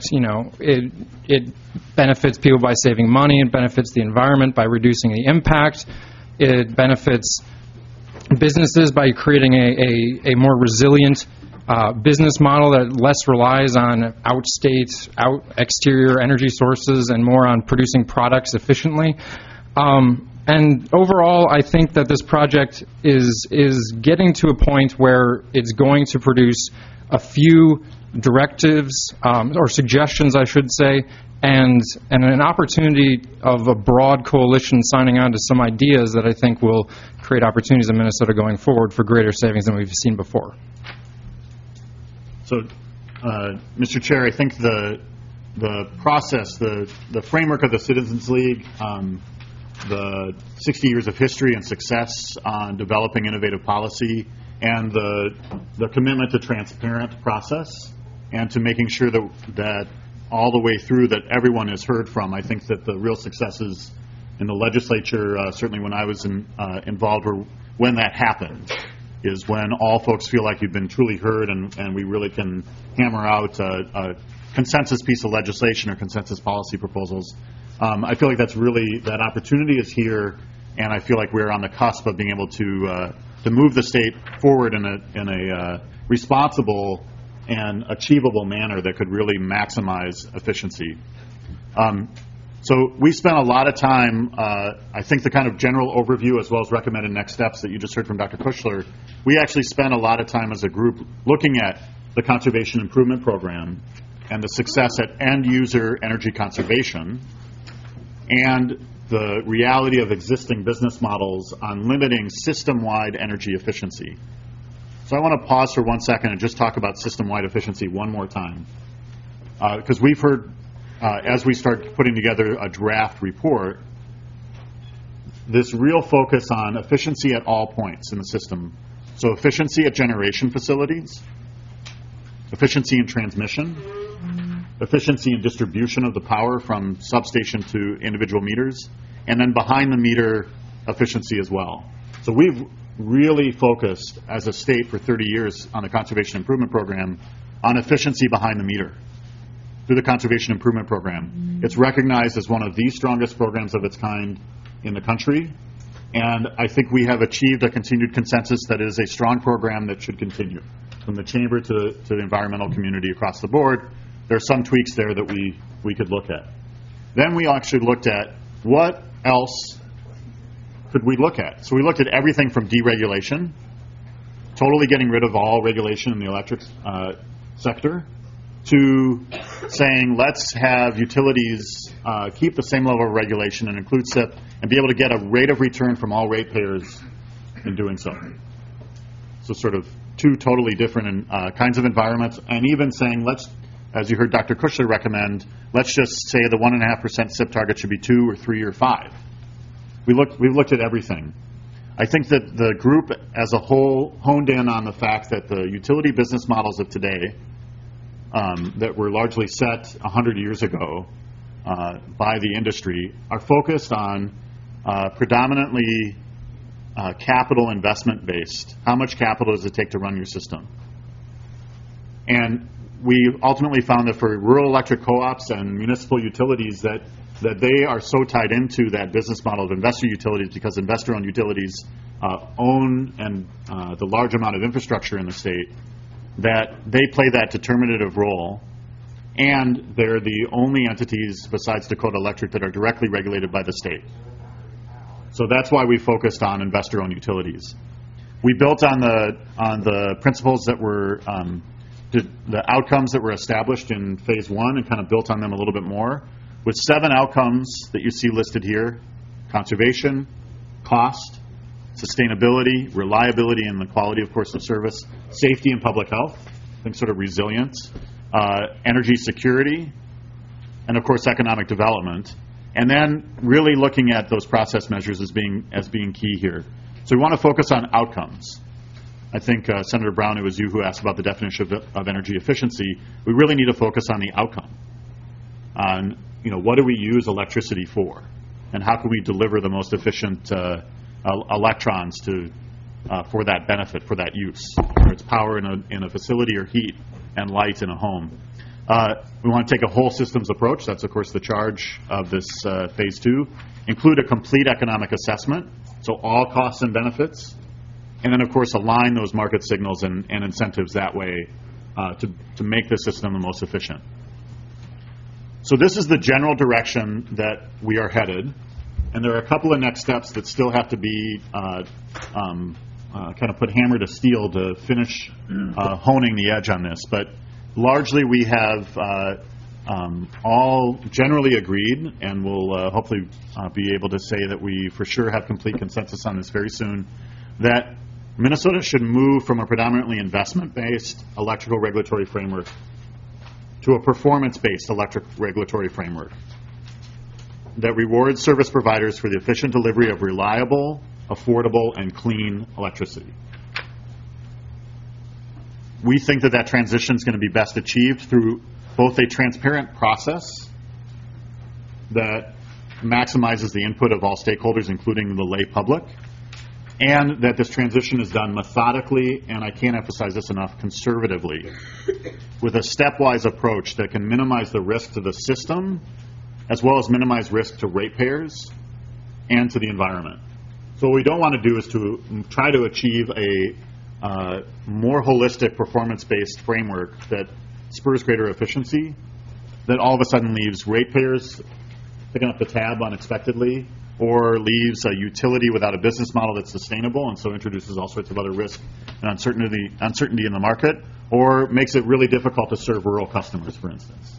it benefits people by saving money. It benefits the environment by reducing the impact. It benefits businesses by creating a more resilient business model that less relies on exterior energy sources and more on producing products efficiently. And overall, I think that this project is getting to a point where it's going to produce a few directives or suggestions, I should say, and an opportunity of a broad coalition signing on to some ideas that I think will create opportunities in Minnesota going forward for greater savings than we've seen before. So, Mr. Chair, I think the process, the framework of the Citizens League, the 60 years of history and success on developing innovative policy, and the commitment to transparent process and to making sure that all the way through that everyone is heard from. I think that the real successes in the legislature, certainly when I was involved, were when that happened, is when all folks feel like you've been truly heard and we really can hammer out a consensus piece of legislation or consensus policy proposals. I feel like that opportunity is here, and I feel like we're on the cusp of being able to move the state forward in a responsible and achievable manner that could really maximize efficiency. So we spent a lot of time, I think the kind of general overview as well as recommended next steps that you just heard from Dr. Kushler, we actually spent a lot of time as a group looking at the Conservation Improvement Program and the success at end-user energy conservation and the reality of existing business models on limiting system-wide energy efficiency. So I want to pause for 1 second and just talk about system-wide efficiency one more time. Because we've heard, as we start putting together a draft report, this real focus on efficiency at all points in the system. So efficiency at generation facilities, efficiency in transmission, efficiency in distribution of the power from substation to individual meters, and then behind the meter efficiency as well. So we've really focused as a state for 30 years on the Conservation Improvement Program on efficiency behind the meter through the Conservation Improvement Program. It's recognized as one of the strongest programs of its kind in the country, and I think we have achieved a continued consensus that it is a strong program that should continue. From the chamber to the environmental community across the board, there are some tweaks there that we could look at. Then we actually looked at what else could we look at. So we looked at everything from deregulation totally getting rid of all regulation in the electric sector, to saying let's have utilities keep the same level of regulation and include SIP and be able to get a rate of return from all ratepayers in doing so. So sort of two totally different kinds of environments, and even saying let's, as you heard Dr. Kushler recommend, let's just say the 1.5% SIP target should be 2 or 3 or 5. We've looked at everything. I think that the group as a whole honed in on the fact that the utility business models of today that were largely set 100 years ago by the industry are focused on predominantly capital investment based. How much capital does it take to run your system? And we ultimately found that for rural electric co-ops and municipal utilities that they are so tied into that business model of investor utilities because investor-owned utilities own and the large amount of infrastructure in the state, that they play that determinative role, and they're the only entities besides Dakota Electric that are directly regulated by the state. So that's why we focused on investor-owned utilities. We built on the principles that were the outcomes that were established in phase 1 and kind of built on them a little bit more, with 7 outcomes that you see listed here: conservation, cost, sustainability, reliability and the quality, of course, of service, safety and public health, I think sort of resilience, energy security, and of course economic development. And then really looking at those process measures as being key here. So we want to focus on outcomes. I think Senator Brown, it was you who asked about the definition of energy efficiency. We really need to focus on the outcome. On what do we use electricity for, and how can we deliver the most efficient electrons for that benefit, for that use, whether it's power in a facility or heat and light in a home. We want to take a whole systems approach. That's, of course, the charge of this phase 2. Include a complete economic assessment, so all costs and benefits, and then, of course, align those market signals and incentives that way to make the system the most efficient. So this is the general direction that we are headed, and there are a couple of next steps that still have to be kind of put hammer to steel to finish honing the edge on this. But largely we have all generally agreed, and we'll hopefully be able to say that we for sure have complete consensus on this very soon, that Minnesota should move from a predominantly investment-based electrical regulatory framework to a performance-based electric regulatory framework that rewards service providers for the efficient delivery of reliable, affordable, and clean electricity. We think that transition is going to be best achieved through both a transparent process that maximizes the input of all stakeholders, including the lay public, and that this transition is done methodically, and I can't emphasize this enough, conservatively, with a stepwise approach that can minimize the risk to the system as well as minimize risk to ratepayers and to the environment. So what we don't want to do is to try to achieve a more holistic performance-based framework that spurs greater efficiency, that all of a sudden leaves ratepayers picking up the tab unexpectedly, or leaves a utility without a business model that's sustainable, and so introduces all sorts of other risk and uncertainty in the market, or makes it really difficult to serve rural customers, for instance.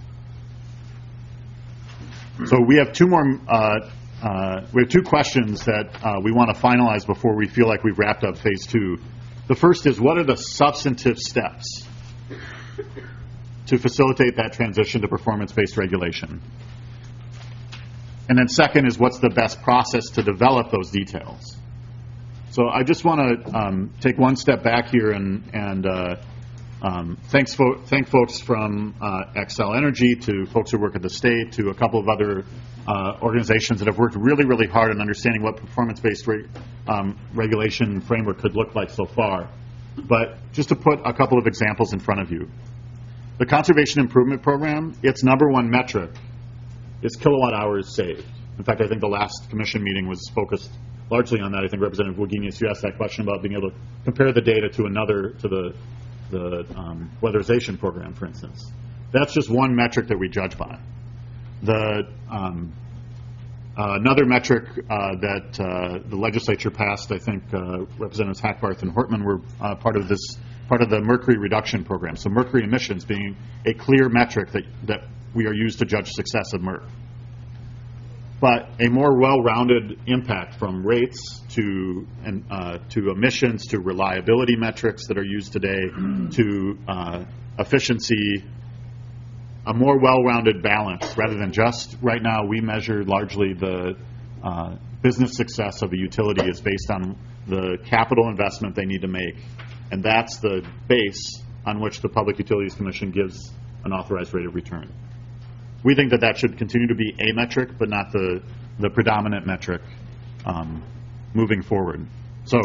So we have two questions that we want to finalize before we feel like we've wrapped up phase 2. The first is, what are the substantive steps to facilitate that transition to performance-based regulation? And then second is, what's the best process to develop those details? So I just want to take one step back here and thank folks from Xcel Energy, to folks who work at the state, to a couple of other organizations that have worked really, really hard on understanding what performance-based regulation framework could look like so far. But just to put a couple of examples in front of you. The Conservation Improvement Program, its number one metric is kilowatt hours saved. In fact, I think the last commission meeting was focused largely on that. I think Representative Wagenius, you asked that question about being able to compare the data to the weatherization program, for instance. That's just one metric that we judge by. The Another metric that the legislature passed, I think Representatives Hackbarth and Hortman were part of the mercury reduction program. So mercury emissions being a clear metric that we are used to judge success of MERC. But a more well-rounded impact from rates to emissions to reliability metrics that are used today to efficiency, a more well-rounded balance rather than just right now we measure largely the business success of a utility is based on the capital investment they need to make, and that's the base on which the Public Utilities Commission gives an authorized rate of return. We think that should continue to be a metric, but not the predominant metric moving forward. So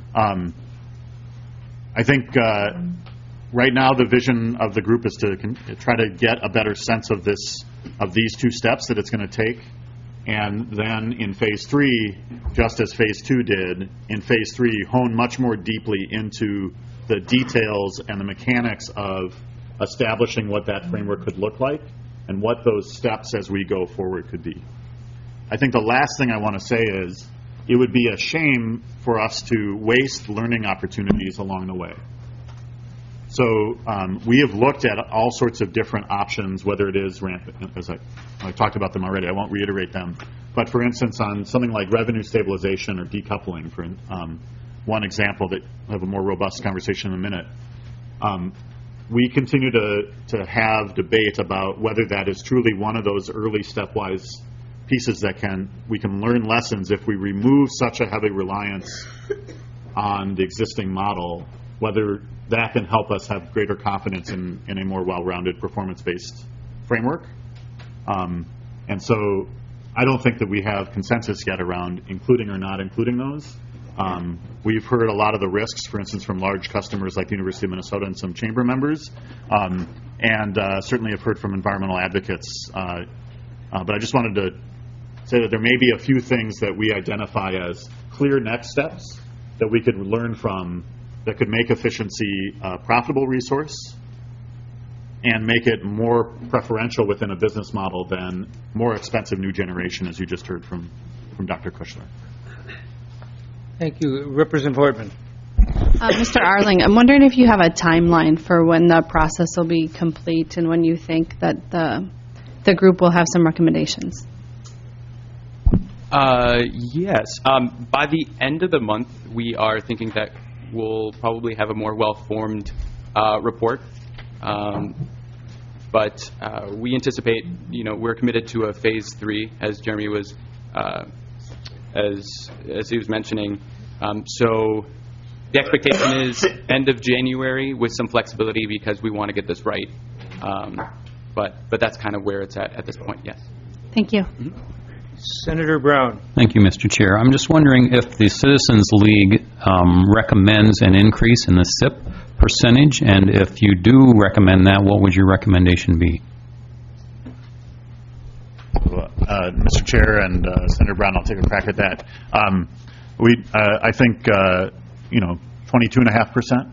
I think right now the vision of the group is to try to get a better sense of these two steps that it's going to take, and then in phase 3, just as phase 2 did, in phase 3 hone much more deeply into the details and the mechanics of establishing what that framework could look like and what those steps as we go forward could be. I think the last thing I want to say is it would be a shame for us to waste learning opportunities along the way. So we have looked at all sorts of different options, whether it is as I talked about them already, I won't reiterate them. But for instance, on something like revenue stabilization or decoupling, for one example that we'll have a more robust conversation in a minute, we continue to have debate about whether that is truly one of those early stepwise pieces that we can learn lessons if we remove such a heavy reliance on the existing model, whether that can help us have greater confidence in a more well-rounded performance-based framework. And so I don't think that we have consensus yet around including or not including those. We've heard a lot of the risks, for instance, from large customers like the University of Minnesota and some chamber members, and certainly have heard from environmental advocates. But I just wanted to say that there may be a few things that we identify as clear next steps that we could learn from that could make efficiency a profitable resource and make it more preferential within a business model than more expensive new generation, as you just heard from Dr. Kushler. Thank you. Representative Hortman. Mr. Arling, I'm wondering if you have a timeline for when the process will be complete and when you think that the group will have some recommendations. Yes. By the end of the month, we are thinking that we'll probably have a more well-formed report. But we anticipate, we're committed to a phase 3, as Jeremy was, as he was mentioning. So the expectation is end of January with some flexibility because we want to get this right. But that's kind of where it's at this point, yes. Thank you. Mm-hmm. Senator Brown. Thank you, Mr. Chair. I'm just wondering if the Citizens League recommends an increase in the SIP percentage, and if you do recommend that, what would your recommendation be? Mr. Chair and Senator Brown, I'll take a crack at that. I think 22.5%.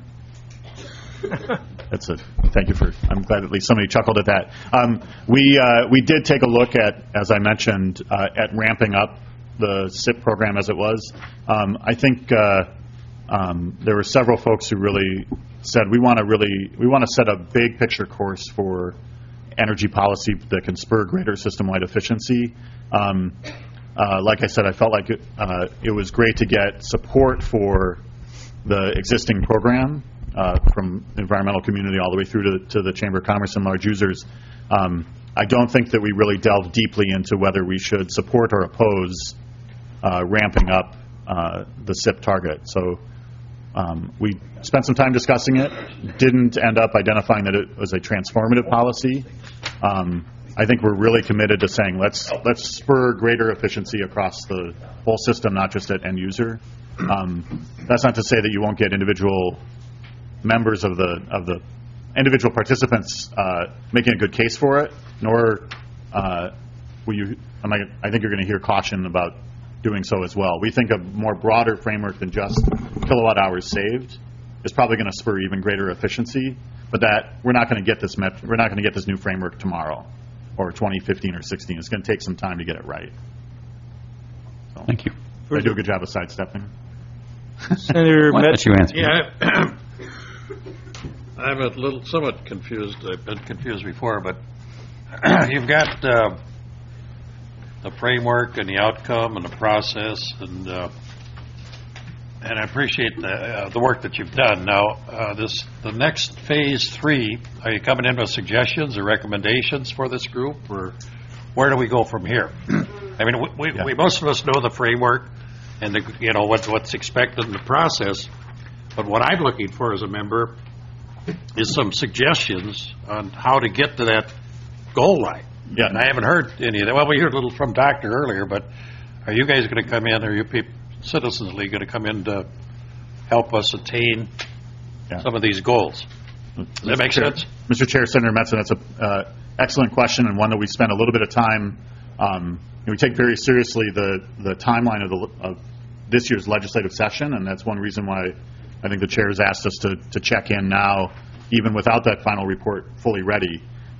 Thank you I'm glad at least somebody chuckled at that. We did take a look at, as I mentioned, at ramping up the SIP program as it was. I think there were several folks who really said we want to set a big picture course for energy policy that can spur greater system-wide efficiency. Like I said, I felt like it was great to get support for the existing program from the environmental community all the way through to the Chamber of Commerce and large users. I don't think that we really delved deeply into whether we should support or oppose ramping up the SIP target. So we spent some time discussing it, didn't end up identifying that it was a transformative policy. I think we're really committed to saying let's spur greater efficiency across the whole system, not just at end user. That's not to say that you won't get individual members of the individual participants making a good case for it, nor I think you're going to hear caution about doing so as well. We think a more broader framework than just kilowatt hours saved is probably going to spur even greater efficiency, but that we're not going to get this new framework tomorrow or 2015 or 16. It's going to take some time to get it right. So Thank you. I do a good job of sidestepping. Senator Why Metz. don't you answer? Yeah, I'm a little somewhat confused. I've been confused before, but you've got the framework and the outcome and the process, and I appreciate the work that you've done. Now, the next phase 3, are you coming in with suggestions or recommendations for this group, or where do we go from here? I mean, we most of us know the framework and what's expected in the process, but what I'm looking for as a member is some suggestions on how to get to that goal line. Yeah. And I haven't heard any of that. Well, we heard a little from Doctor earlier, but are you guys going to come in, or you Citizens League going to come in to help us attain some of these goals? Does that make sense? Mr. Chair, Senator Metzen, that's an excellent question, and one that we spent a little bit of time. We take very seriously the timeline of this year's legislative session, and that's one reason why I think the chair has asked us to check in now, even without that final report fully ready.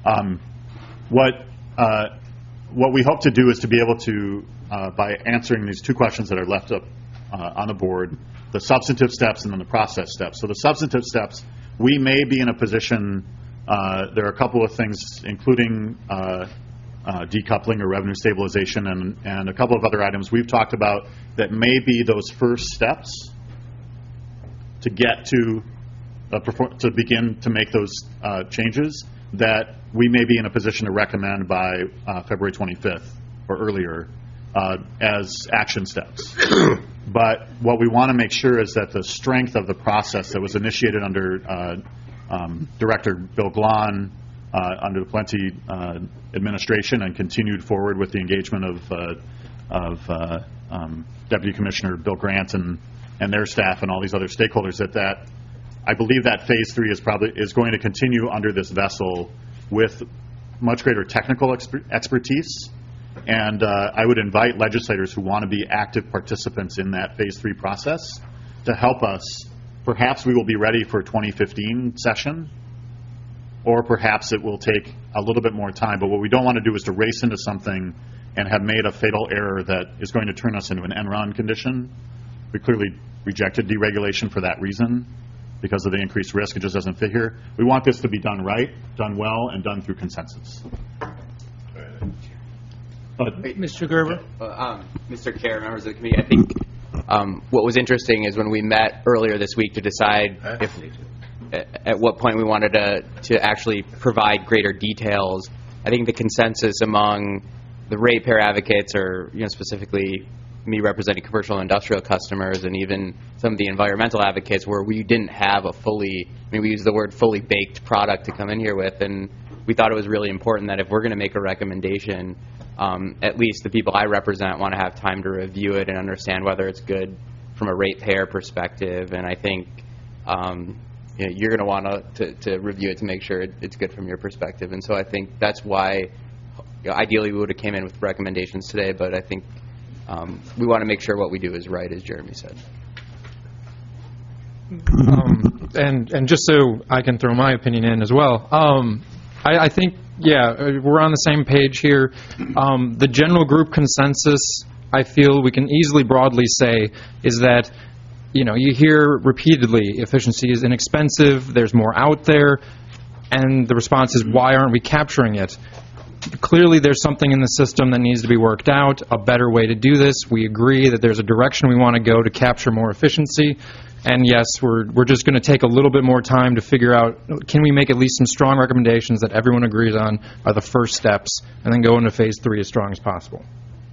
What we hope to do is to be able to, by answering these two questions that are left up on the board, the substantive steps and then the process steps. So the substantive steps, we may be in a position, there are a couple of things, including decoupling or revenue stabilization and a couple of other items we've talked about that may be those first steps to get to begin to make those changes that we may be in a position to recommend by February 25th or earlier as action steps. But what we want to make sure is that the strength of the process that was initiated under Director Bill Glahn, under the Plenty administration, and continued forward with the engagement of Deputy Commissioner Bill Grant and their staff and all these other stakeholders, that I believe that phase 3 is going to continue under this vessel with much greater technical expertise. And I would invite legislators who want to be active participants in that phase 3 process to help us. Perhaps we will be ready for 2015 session, or perhaps it will take a little bit more time. But what we don't want to do is to race into something and have made a fatal error that is going to turn us into an end-run condition. We clearly rejected deregulation for that reason, because of the increased risk. It just doesn't fit here. We want this to be done right, done well, and done through consensus. Mr. Gerber? Mr. Chair, members of the committee, I think what was interesting is when we met earlier this week to decide at what point we wanted to actually provide greater details, I think the consensus among the ratepayer advocates, or specifically me representing commercial and industrial customers, and even some of the environmental advocates, where we didn't have we use the word fully baked product to come in here with, and we thought it was really important that if we're going to make a recommendation, at least the people I represent want to have time to review it and understand whether it's good from a ratepayer perspective. And I think you're going to want to review it to make sure it's good from your perspective. And so I think that's why ideally we would have came in with recommendations today, but I think we want to make sure what we do is right, as Jeremy said. And just so I can throw my opinion in as well, I think, we're on the same page here. The general group consensus, I feel we can easily broadly say, is that, you hear repeatedly efficiency is inexpensive, there's more out there, and the response is, why aren't we capturing it? Clearly there's something in the system that needs to be worked out, a better way to do this. We agree that there's a direction we want to go to capture more efficiency. And yes, we're just going to take a little bit more time to figure out, can we make at least some strong recommendations that everyone agrees on are the first steps, and then go into phase 3 as strong as possible.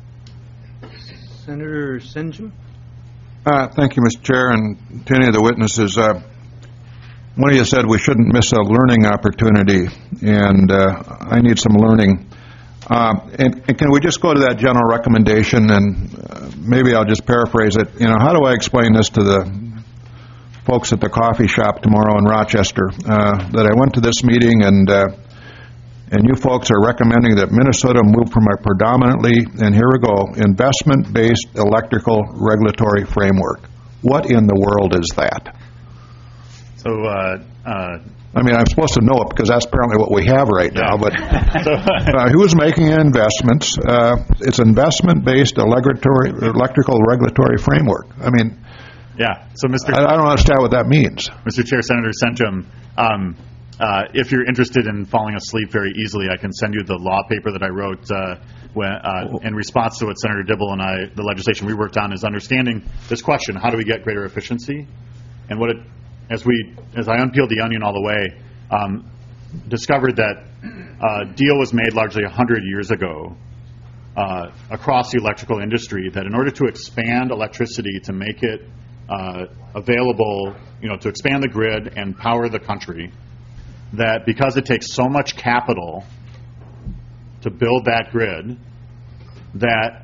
Senator Sinjin? Thank you, Mr. Chair, and to any of the witnesses. One of you said we shouldn't miss a learning opportunity, and I need some learning. And can we just go to that general recommendation, and maybe I'll just paraphrase it. How do I explain this to the folks at the coffee shop tomorrow in Rochester? That I went to this meeting, and you folks are recommending that Minnesota move from a predominantly, and here we go, investment-based electrical regulatory framework. What in the world is that? So I mean, I'm supposed to know it because that's apparently what we have right now, but who's making investments? It's investment-based electrical regulatory framework. I mean, yeah. So, I don't understand what that means. Mr. Chair, Senator Centrum, if you're interested in falling asleep very easily, I can send you the law paper that I wrote in response to what Senator Dibble and I, the legislation we worked on, is understanding this question: how do we get greater efficiency? And as I unpeeled the onion all the way, discovered that a deal was made largely 100 years ago across the electrical industry that in order to expand electricity to make it available, to expand the grid and power the country, that because it takes so much capital to build that grid, that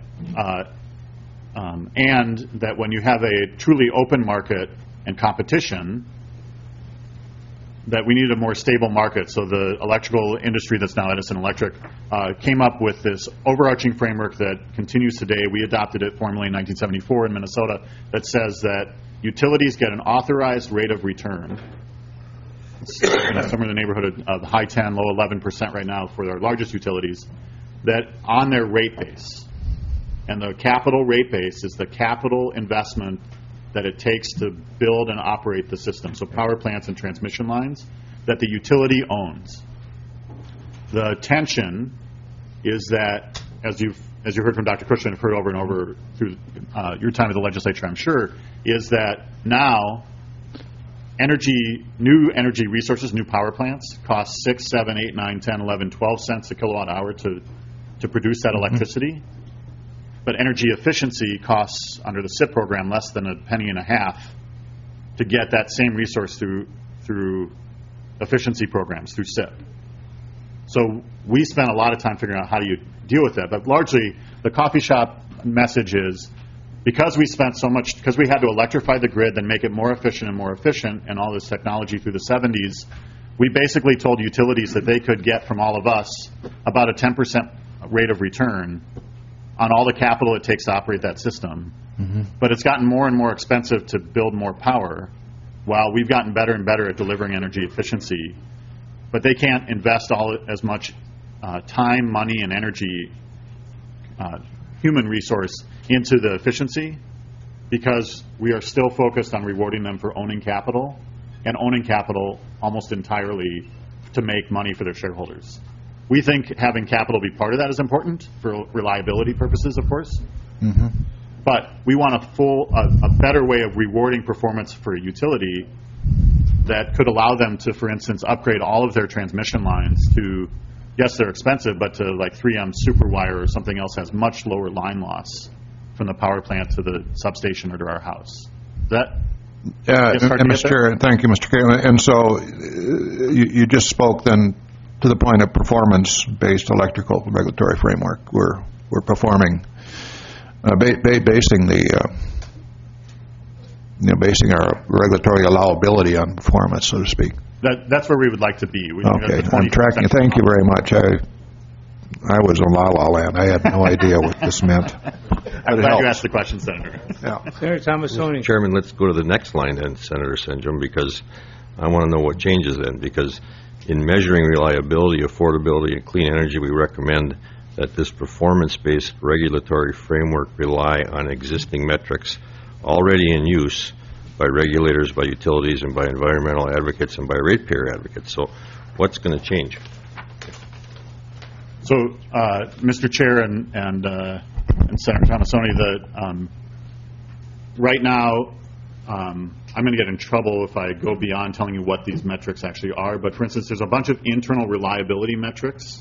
and that when you have a truly open market and competition, that we needed a more stable market. So the electrical industry that's now Edison Electric came up with this overarching framework that continues today. We adopted it formally in 1974 in Minnesota, that says that utilities get an authorized rate of return. It's, somewhere in the neighborhood of high 10, low 11% right now for our largest utilities, that on their rate base. And the capital rate base is the capital investment that it takes to build and operate the system. So power plants and transmission lines that the utility owns. The tension is that, as you heard from Dr. Cushman, have heard over and over through your time at the legislature, I'm sure, is that now new energy resources, new power plants cost 6, 7, 8, 9, 10, 11, 12 cents a kilowatt hour to produce that electricity. But energy efficiency costs, under the SIP program, less than a penny and a half to get that same resource through efficiency programs, through SIP. So we spent a lot of time figuring out how do you deal with that. But largely, the coffee shop message is, because we spent so much, because we had to electrify the grid, then make it more efficient, and all this technology through the 70s, we basically told utilities that they could get from all of us about a 10% rate of return on all the capital it takes to operate that system. Mm-hmm. But it's gotten more and more expensive to build more power, while we've gotten better and better at delivering energy efficiency. But they can't invest as much time, money, and energy, human resource, into the efficiency, because we are still focused on rewarding them for owning capital, and owning capital almost entirely to make money for their shareholders. We think having capital be part of that is important for reliability purposes, of course. Mm-hmm. But we want a better way of rewarding performance for a utility that could allow them to, for instance, upgrade all of their transmission lines to, yes, they're expensive, but to like 3M Superwire or something else has much lower line loss from the power plant to the substation or to our house. Mr. Chair, thank you, Mr. Kaler. And so you just spoke then to the point of performance-based electrical regulatory framework. We're performing, basing our regulatory allowability on performance, so to speak. That's where we would like to be. Okay, I'm tracking. Thank you very much. I was in la-la land. I had no idea what this meant. I'm glad you asked the question, Senator. Yeah. Senator Thomasoni. Chairman, let's go to the next line then, Senator Centrum, because I want to know what changes then, because in measuring reliability, affordability, and clean energy, we recommend that this performance-based regulatory framework rely on existing metrics already in use by regulators, by utilities, and by environmental advocates, and by ratepayer advocates. So what's going to change? So, Mr. Chair and Senator Thomasoni, right now, I'm going to get in trouble if I go beyond telling you what these metrics actually are. But for instance, there's a bunch of internal reliability metrics.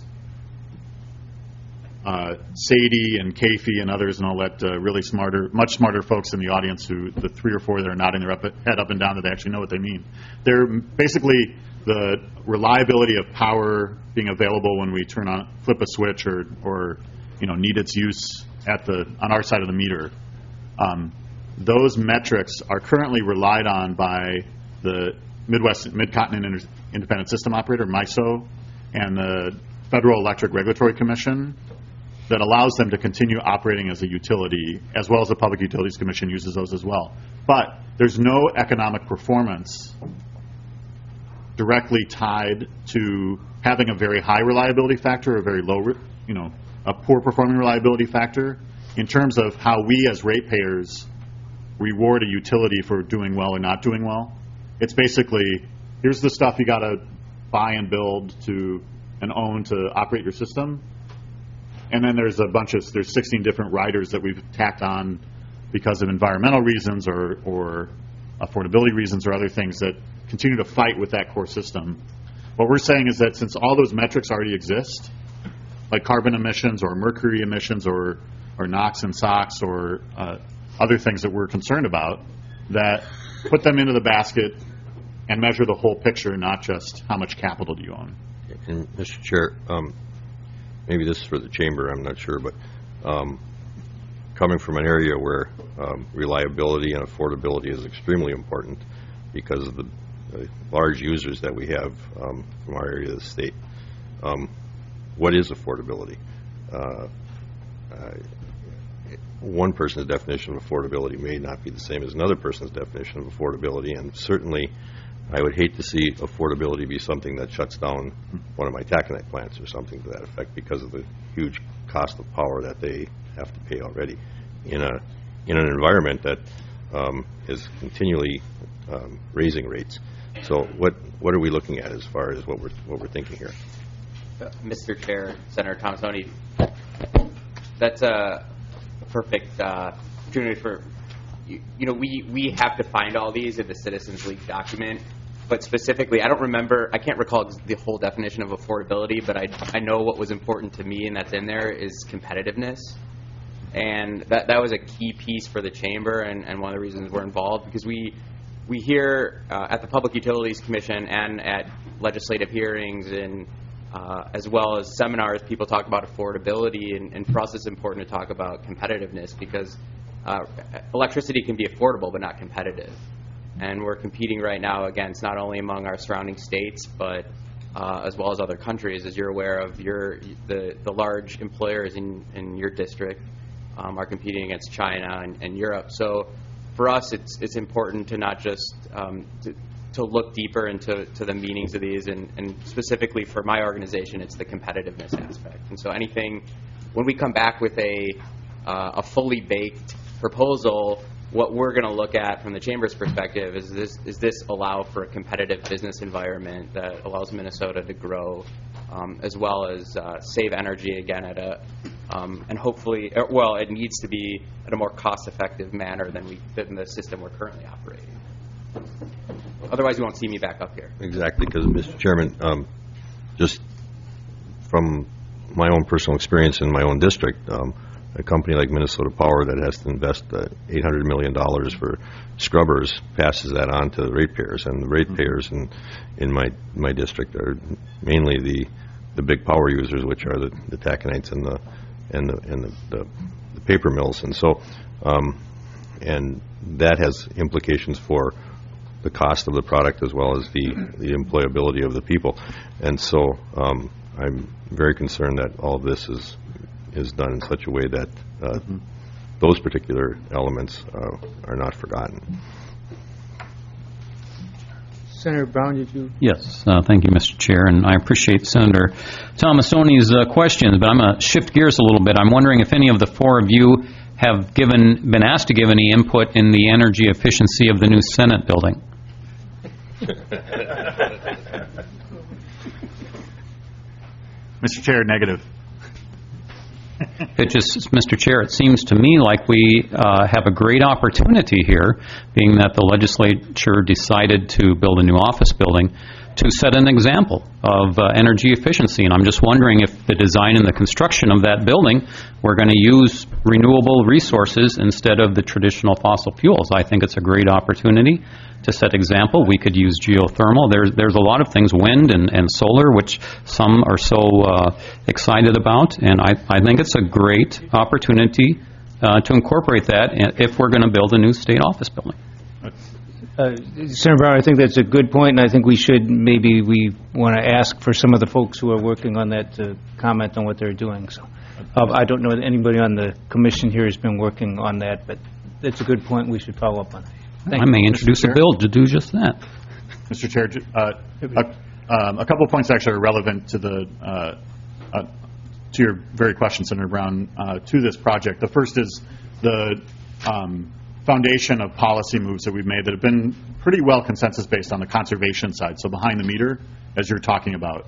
Sadie and Kafey and others, and I'll let much smarter folks in the audience, who the 3 or 4 that are nodding their head up and down, that they actually know what they mean. They're basically the reliability of power being available when we flip a switch or need its use on our side of the meter. Those metrics are currently relied on by the Mid-Continent Independent System Operator, MISO, and the Federal Electric Regulatory Commission, that allows them to continue operating as a utility, as well as the Public Utilities Commission uses those as well. But there's no economic performance directly tied to having a very high reliability factor or a very low, a poor performing reliability factor in terms of how we as ratepayers reward a utility for doing well or not doing well. It's basically, here's the stuff you got to buy and build to and own to operate your system. And then there's 16 different riders that we've tacked on because of environmental reasons or affordability reasons or other things that continue to fight with that core system. What we're saying is that since all those metrics already exist, like carbon emissions or mercury emissions or NOx and SOx or other things that we're concerned about, that put them into the basket and measure the whole picture, not just how much capital do you own. And Mr. Chair, maybe this is for the chamber, I'm not sure, but coming from an area where reliability and affordability is extremely important because of the large users that we have from our area of the state, what is affordability? One person's definition of affordability may not be the same as another person's definition of affordability, and certainly I would hate to see affordability be something that shuts down one of my taconite plants or something to that effect because of the huge cost of power that they have to pay already in an environment that is continually raising rates. So what are we looking at as far as what we're thinking here? Mr. Chair, Senator Tomassoni, that's a perfect opportunity for, we have to find all these in the Citizens League document, but specifically, I can't recall the whole definition of affordability, but I know what was important to me, and that's in there, is competitiveness. And that was a key piece for the chamber and one of the reasons we're involved, because we hear at the Public Utilities Commission and at legislative hearings and as well as seminars, people talk about affordability, and for us it's important to talk about competitiveness because electricity can be affordable but not competitive. And we're competing right now against not only among our surrounding states but as well as other countries. As you're aware of, the large employers in your district are competing against China and Europe. So for us, it's important to not just to look deeper into the meanings of these, and specifically for my organization, it's the competitiveness aspect. And so when we come back with a fully baked proposal, what we're going to look at from the Chamber's perspective is this allow for a competitive business environment that allows Minnesota to grow, as well as save energy again and hopefully, it needs to be at a more cost-effective manner than the system we're currently operating. Otherwise, you won't see me back up here. Exactly, because, Mr. Chairman, just from my own personal experience in my own district, a company like Minnesota Power that has to invest $800 million for scrubbers passes that on to the ratepayers, and the ratepayers in my district are mainly the big power users, which are the taconites and the paper mills, and so and that has implications for the cost of the product as well as the employability of the people. And so I'm very concerned that all of this is done in such a way that those particular elements are not forgotten. Senator Brown, did you? Yes, thank you, Mr. Chair, and I appreciate Senator Tomassoni's questions, but I'm going to shift gears a little bit. I'm wondering if any of the four of you have been asked to give any input in the energy efficiency of the new Senate building. Mr. Chair, negative. Mr. Chair, it seems to me like we have a great opportunity here, being that the legislature decided to build a new office building, to set an example of energy efficiency. And I'm just wondering if the design and the construction of that building, we're going to use renewable resources instead of the traditional fossil fuels. I think it's a great opportunity to set example. We could use geothermal. There's a lot of things, wind and solar, which some are so excited about. And I think it's a great opportunity to incorporate that if we're going to build a new state office building. Senator Brown, I think that's a good point, and I think we want to ask for some of the folks who are working on that to comment on what they're doing. So I don't know that anybody on the commission here has been working on that, but that's a good point. We should follow up on it. I may introduce a bill to do just that. Mr. Chair, a couple of points actually are relevant to to your very question, Senator Brown, to this project. The first is the foundation of policy moves that we've made that have been pretty well consensus based on the conservation side, so behind the meter, as you're talking about.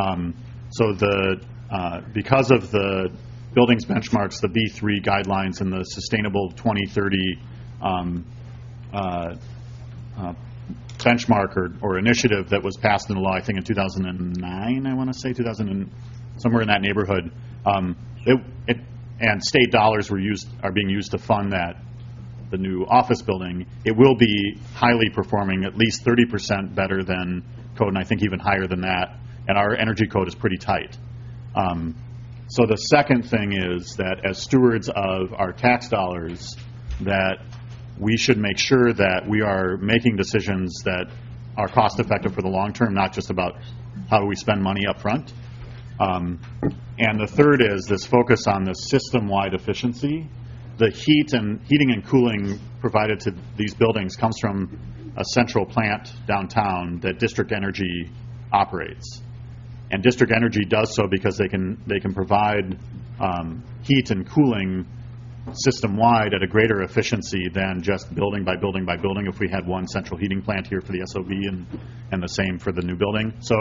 Because of the buildings benchmarks, the B3 guidelines, and the Sustainable 2030 benchmark or initiative that was passed into law, I think in 2009, I want to say, somewhere in that neighborhood, and state dollars are being used to fund the new office building. It will be highly performing, at least 30% better than code, and I think even higher than that. And our energy code is pretty tight. So the second thing is that as stewards of our tax dollars, that we should make sure that we are making decisions that are cost effective for the long term, not just about how do we spend money up front. And the third is this focus on the system-wide efficiency. The heating and cooling provided to these buildings comes from a central plant downtown that District Energy operates. And District Energy does so because they can provide heat and cooling system-wide at a greater efficiency than just building by building by building if we had one central heating plant here for the SOB and the same for the new building. So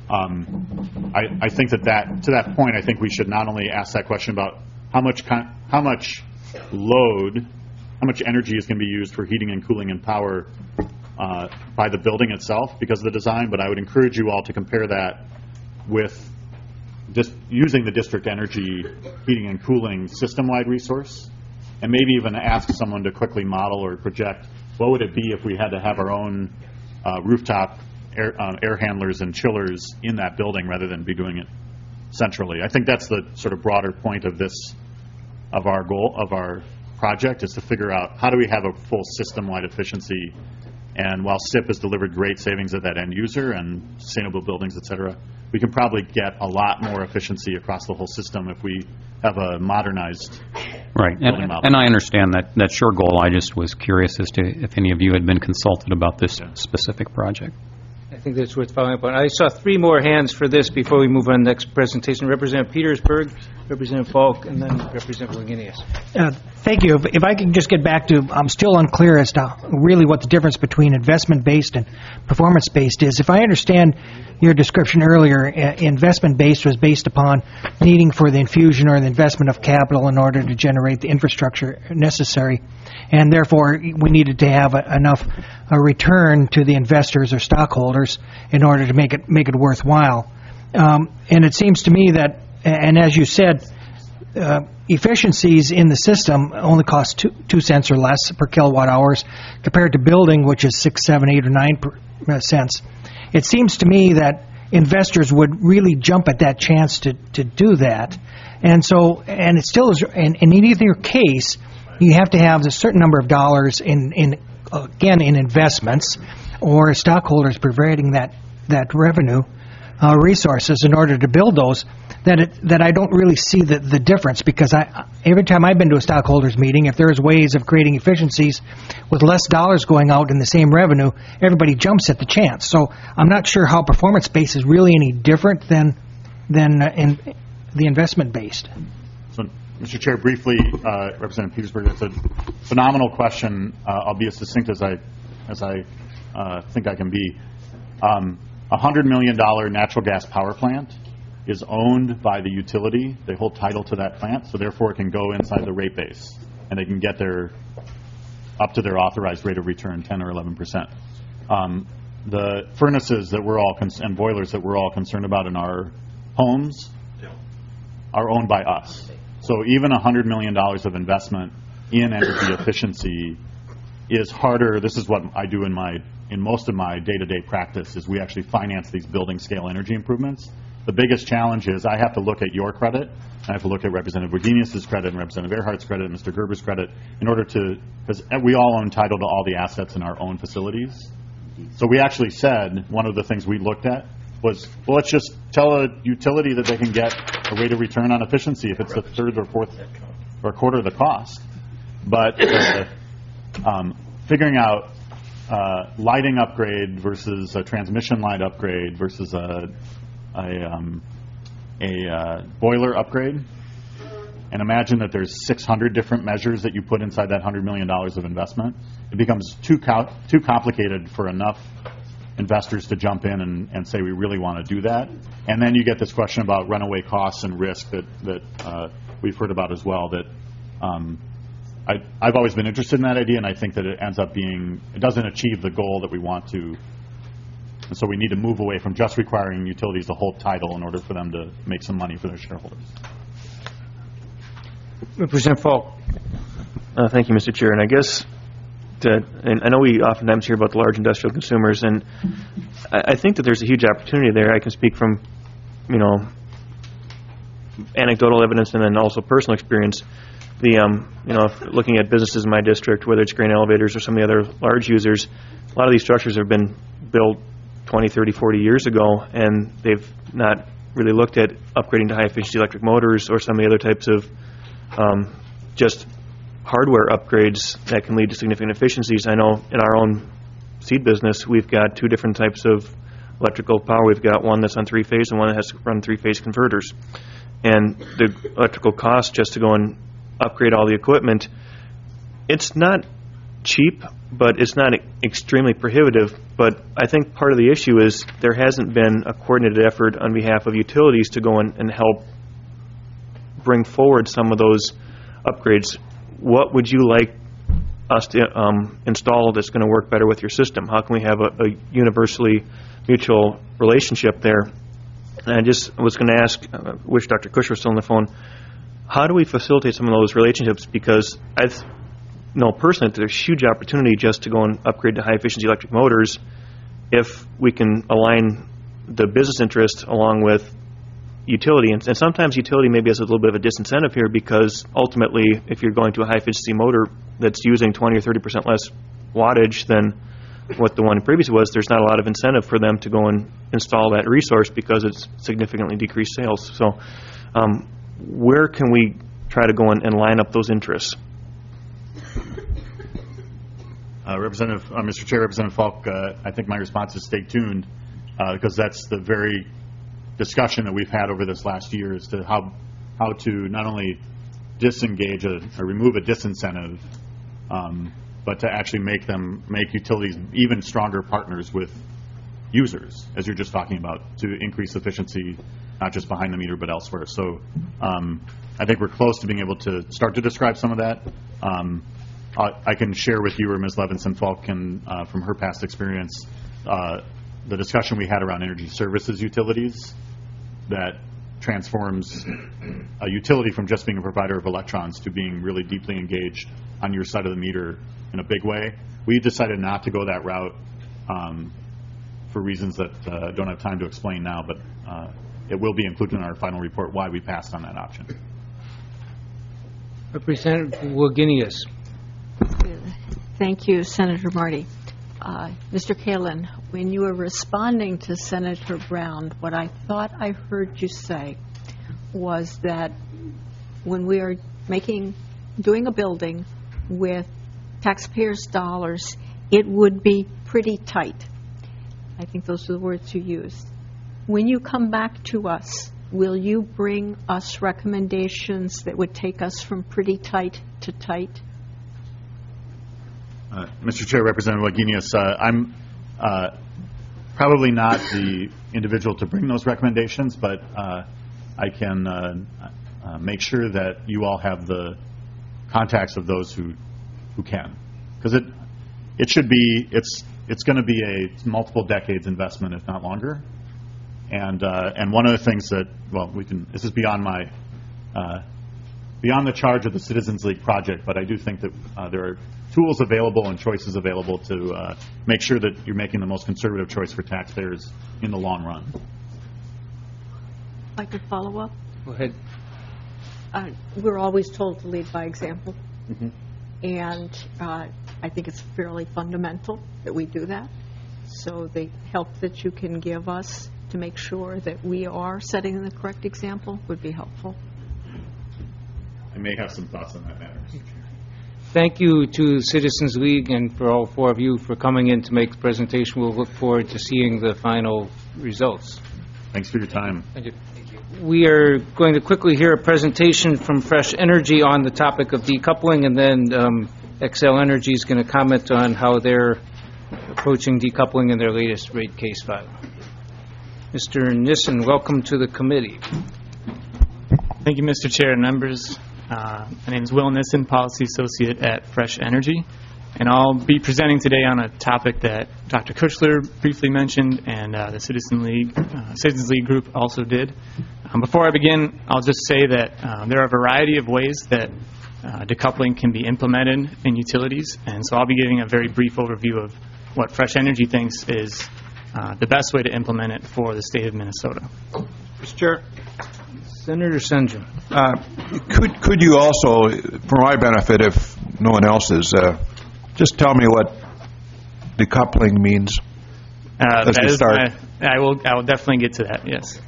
I think that to that point, I think we should not only ask that question about how much load, how much energy is going to be used for heating and cooling and power by the building itself because of the design, but I would encourage you all to compare that with just using the District Energy heating and cooling system-wide resource, and maybe even ask someone to quickly model or project what would it be if we had to have our own rooftop air handlers and chillers in that building rather than be doing it centrally. I think that's the sort of broader point of our goal of our project, is to figure out how do we have a full system-wide efficiency. And while SIP has delivered great savings at that end user and sustainable buildings, et cetera, we can probably get a lot more efficiency across the whole system if we have a modernized building model. And I understand that's your goal. I just was curious as to if any of you had been consulted about this specific project. I think that's worth following up on. I saw three more hands for this before we move on to the next presentation. Representative Petersburg, Representative Falk, and then Representative Wagenius. Thank you. If I can just get back to, I'm still unclear as to really what the difference between investment-based and performance-based is. If I understand your description earlier, investment-based was based upon needing for the infusion or the investment of capital in order to generate the infrastructure necessary, and therefore we needed to have enough return to the investors or stockholders in order to make it worthwhile. And it seems to me that, and as you said, efficiencies in the system only cost 2 cents or less per kilowatt hours compared to building, which is 6, 7, 8, or 9 cents. It seems to me that investors would really jump at that chance to do that. And so, and it still is, and in either case, you have to have a certain number of dollars in investments or stockholders providing that revenue resources in order to build those, that I don't really see the difference, because every time I've been to a stockholders meeting, if there's ways of creating efficiencies with less dollars going out in the same revenue, everybody jumps at the chance. So I'm not sure how performance-based is really any different than in the investment-based. So, Mr. Chair, briefly, Representative Petersburg, that's a phenomenal question. I'll be as succinct as I think I can be. $100 million natural gas power plant is owned by the utility. They hold title to that plant, so therefore it can go inside the rate base, and they can get up to their authorized rate of return, 10 or 11%. The furnaces that we're all and boilers that we're all concerned about in our homes are owned by us. So even $100 million of investment in energy efficiency is harder. This is what I do in most of my day-to-day practice, is we actually finance these building scale energy improvements. The biggest challenge is I have to look at your credit, I have to look at Representative Wagenius' credit and Representative Earhart's credit and Mr. Gerber's credit in order to, because we all own title to all the assets in our own facilities. So we actually said, one of the things we looked at was, well, let's just tell a utility that they can get a rate of return on efficiency if it's a third or fourth or a quarter of the cost. But figuring out lighting upgrade versus a transmission line upgrade versus a boiler upgrade, and imagine that there's 600 different measures that you put inside that $100 million of investment, it becomes too complicated for enough investors to jump in and say we really want to do that. And then you get this question about runaway costs and risk that we've heard about as well. That I've always been interested in that idea, and I think that it ends up it doesn't achieve the goal that we want to. And so we need to move away from just requiring utilities to hold title in order for them to make some money for their shareholders. Representative Falk. Thank you, Mr. Chair. And I guess and I know we oftentimes hear about the large industrial consumers, and I think that there's a huge opportunity there. I can speak from, anecdotal evidence and then also personal experience. If looking at businesses in my district, whether it's grain elevators or some of the other large users, a lot of these structures have been built 20, 30, 40 years ago, and they've not really looked at upgrading to high-efficiency electric motors or some of the other types of just hardware upgrades that can lead to significant efficiencies. I know in our own seed business, we've got two different types of electrical power. We've got one that's on three-phase and one that has to run three-phase converters. And the electrical cost just to go and upgrade all the equipment, it's not cheap, but it's not extremely prohibitive. But I think part of the issue is there hasn't been a coordinated effort on behalf of utilities to go in and help bring forward some of those upgrades. What would you like us to install that's going to work better with your system? How can we have a universally mutual relationship there? And I just was going to ask, wish Dr. Kush was still on the phone, how do we facilitate some of those relationships? Because I know personally that there's huge opportunity just to go and upgrade to high-efficiency electric motors if we can align the business interest along with utility. And sometimes utility maybe has a little bit of a disincentive here because ultimately if you're going to a high-efficiency motor that's using 20 or 30% less wattage than what the one previously was, there's not a lot of incentive for them to go and install that resource because it's significantly decreased sales. So where can we try to go and line up those interests? Mr. Chair, Representative Falk, I think my response is stay tuned because that's the very discussion that we've had over this last year as to how to not only disengage or remove a disincentive, but to actually make utilities even stronger partners with users, as you're just talking about, to increase efficiency, not just behind the meter, but elsewhere. So I think we're close to being able to start to describe some of that. I can share with you, or Ms. Levinson-Falk can, from her past experience, the discussion we had around energy services utilities that transforms a utility from just being a provider of electrons to being really deeply engaged on your side of the meter in a big way. We decided not to go that route for reasons that I don't have time to explain now, but it will be included in our final report why we passed on that option. Representative Wagenius. Thank you, Senator Marty. Mr. Kalin, when you were responding to Senator Brown, what I thought I heard you say was that when we are doing a building with taxpayers' dollars, it would be pretty tight. I think those are the words you used. When you come back to us, will you bring us recommendations that would take us from pretty tight to tight? Mr. Chair, Representative Wagenius, I'm probably not the individual to bring those recommendations, but I can make sure that you all have the contacts of those who can, because it's going to be a multiple decades investment, if not longer. And one of the things that this is beyond the charge of the Citizens League project, but I do think that there are tools available and choices available to make sure that you're making the most conservative choice for taxpayers in the long run. If I could follow up? Go ahead. We're always told to lead by example. Mm-hmm. And I think it's fairly fundamental that we do that. So the help that you can give us to make sure that we are setting the correct example would be helpful. I may have some thoughts on that matter, Mr. Chair. Thank you to the Citizens League and for all four of you for coming in to make the presentation. We'll look forward to seeing the final results. Thanks for your time. Thank you. We are going to quickly hear a presentation from Fresh Energy on the topic of decoupling, and then Xcel Energy is going to comment on how they're approaching decoupling in their latest rate case file. Mr. Nissen, welcome to the committee. Thank you, Mr. Chair and members. My name is Will Nissen, Policy Associate at Fresh Energy, and I'll be presenting today on a topic that Dr. Kuchler briefly mentioned and the Citizens League group also did. Before I begin, I'll just say that there are a variety of ways that decoupling can be implemented in utilities, and so I'll be giving a very brief overview of what Fresh Energy thinks is the best way to implement it for the state of Minnesota. Mr. Chair. Senator Senjum. Could you also, for my benefit, if no one else is, just tell me what decoupling means as we start? I will definitely get to that, yes.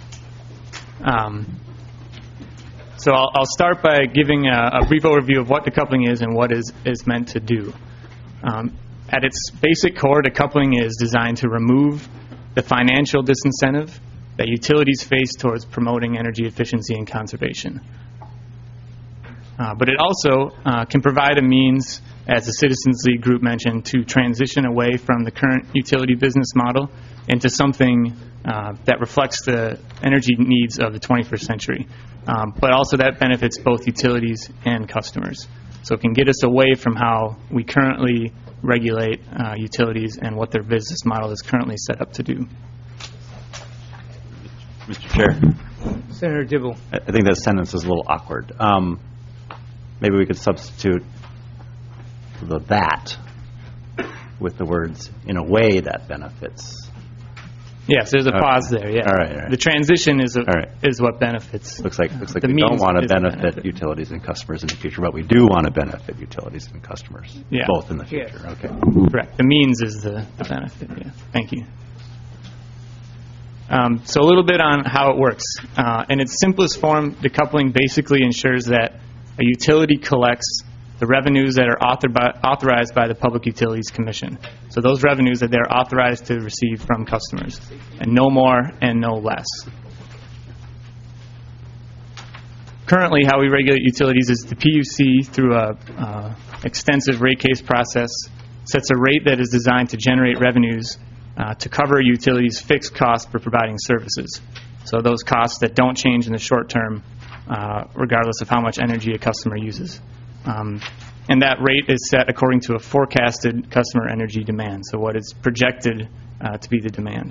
So I'll start by giving a brief overview of what decoupling is and what is meant to do. At its basic core, decoupling is designed to remove the financial disincentive that utilities face towards promoting energy efficiency and conservation. But it also can provide a means, as the Citizens League group mentioned, to transition away from the current utility business model into something that reflects the energy needs of the 21st century. But also that benefits both utilities and customers. So it can get us away from how we currently regulate utilities and what their business model is currently set up to do. Mr. Chair. Senator Dibble. I think that sentence is a little awkward. Maybe we could substitute the that with the words in a way that benefits. Yes, there's a pause there. Yeah. All right. The transition is what benefits. Looks like we don't want to benefit utilities and customers in the future, but we do want to benefit utilities and customers both in the future. Yes. Okay. Correct. The means is the benefit. Yeah. Thank you. So a little bit on how it works. In its simplest form, decoupling basically ensures that a utility collects the revenues that are authorized by the Public Utilities Commission. So those revenues that they're authorized to receive from customers, and no more and no less. Currently, how we regulate utilities is the PUC, through a extensive rate case process, sets a rate that is designed to generate revenues to cover utilities' fixed costs for providing services. So those costs that don't change in the short term, regardless of how much energy a customer uses. And that rate is set according to a forecasted customer energy demand, so what is projected to be the demand.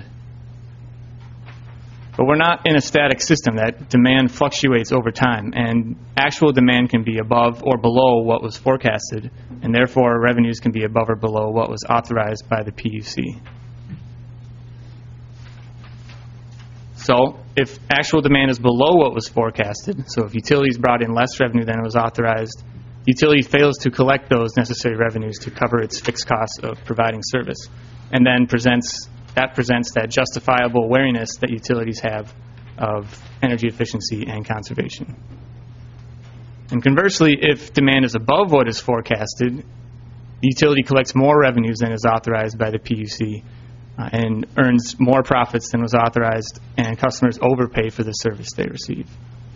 But we're not in a static system. That demand fluctuates over time, and actual demand can be above or below what was forecasted, and therefore revenues can be above or below what was authorized by the PUC. So if actual demand is below what was forecasted, so if utilities brought in less revenue than it was authorized, the utility fails to collect those necessary revenues to cover its fixed costs of providing service, and then presents that justifiable wariness that utilities have of energy efficiency and conservation. And conversely, if demand is above what is forecasted, the utility collects more revenues than is authorized by the PUC and earns more profits than was authorized, and customers overpay for the service they receive.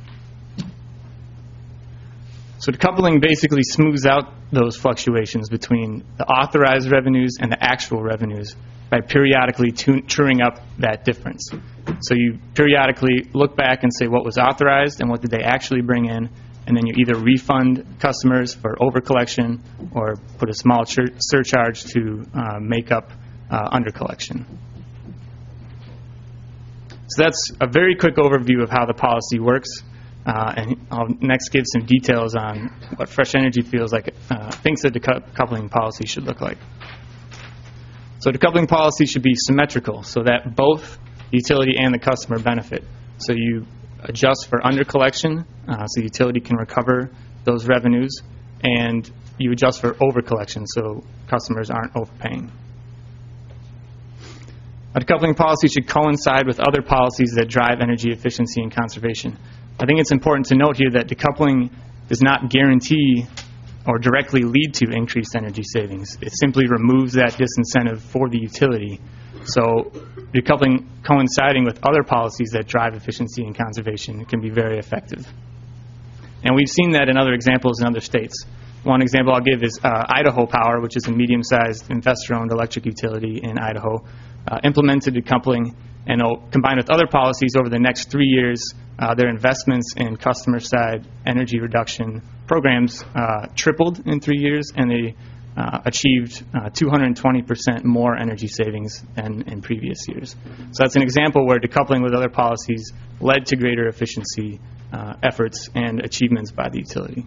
So decoupling basically smooths out those fluctuations between the authorized revenues and the actual revenues by periodically truing up that difference. So you periodically look back and say what was authorized and what did they actually bring in, and then you either refund customers for overcollection or put a small surcharge to make up undercollection. So that's a very quick overview of how the policy works. And I'll next give some details on what Fresh Energy feels like thinks a decoupling policy should look like. So decoupling policy should be symmetrical so that both the utility and the customer benefit. So you adjust for undercollection so the utility can recover those revenues, and you adjust for overcollection so customers aren't overpaying. A decoupling policy should coincide with other policies that drive energy efficiency and conservation. I think it's important to note here that decoupling does not guarantee or directly lead to increased energy savings. It simply removes that disincentive for the utility. So decoupling coinciding with other policies that drive efficiency and conservation can be very effective. And we've seen that in other examples in other states. One example I'll give is Idaho Power, which is a medium-sized investor-owned electric utility in Idaho, implemented decoupling, and combined with other policies over the next 3 years, their investments in customer-side energy reduction programs tripled in 3 years, and they achieved 220% more energy savings than in previous years. So that's an example where decoupling with other policies led to greater efficiency efforts and achievements by the utility.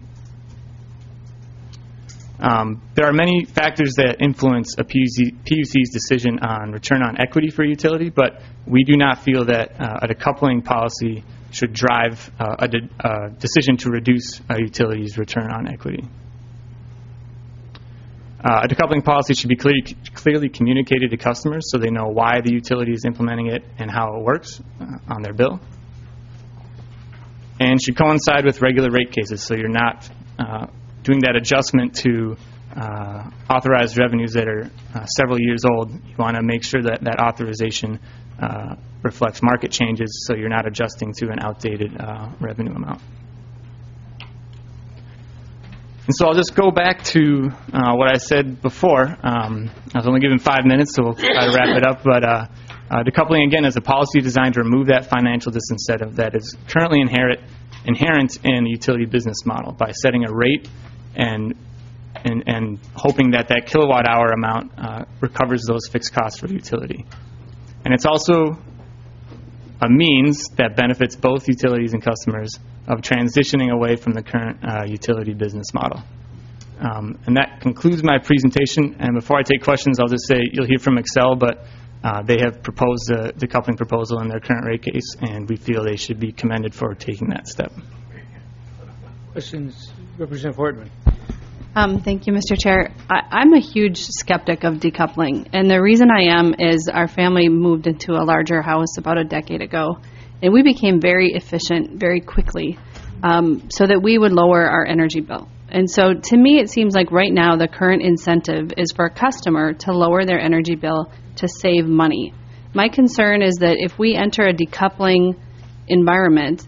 There are many factors that influence a PUC's decision on return on equity for a utility, but we do not feel that a decoupling policy should drive a decision to reduce a utility's return on equity. A decoupling policy should be clearly communicated to customers so they know why the utility is implementing it and how it works on their bill. And should coincide with regular rate cases, so you're not doing that adjustment to authorized revenues that are several years old. You want to make sure that that authorization reflects market changes, so you're not adjusting to an outdated revenue amount. And so I'll just go back to what I said before. I was only given 5 minutes, so we'll try to wrap it up. But decoupling, again, is a policy designed to remove that financial disincentive that is currently inherent in the utility business model by setting a rate and hoping that that kilowatt hour amount recovers those fixed costs for the utility. And it's also a means that benefits both utilities and customers of transitioning away from the current utility business model. And that concludes my presentation. And before I take questions, I'll just say you'll hear from Xcel, but they have proposed a decoupling proposal in their current rate case, and we feel they should be commended for taking that step. Questions? Representative Hortman. Thank you, Mr. Chair. I'm a huge skeptic of decoupling, and the reason I am is our family moved into a larger house about a decade ago, and we became very efficient very quickly so that we would lower our energy bill. And so to me, it seems like right now the current incentive is for a customer to lower their energy bill to save money. My concern is that if we enter a decoupling environment,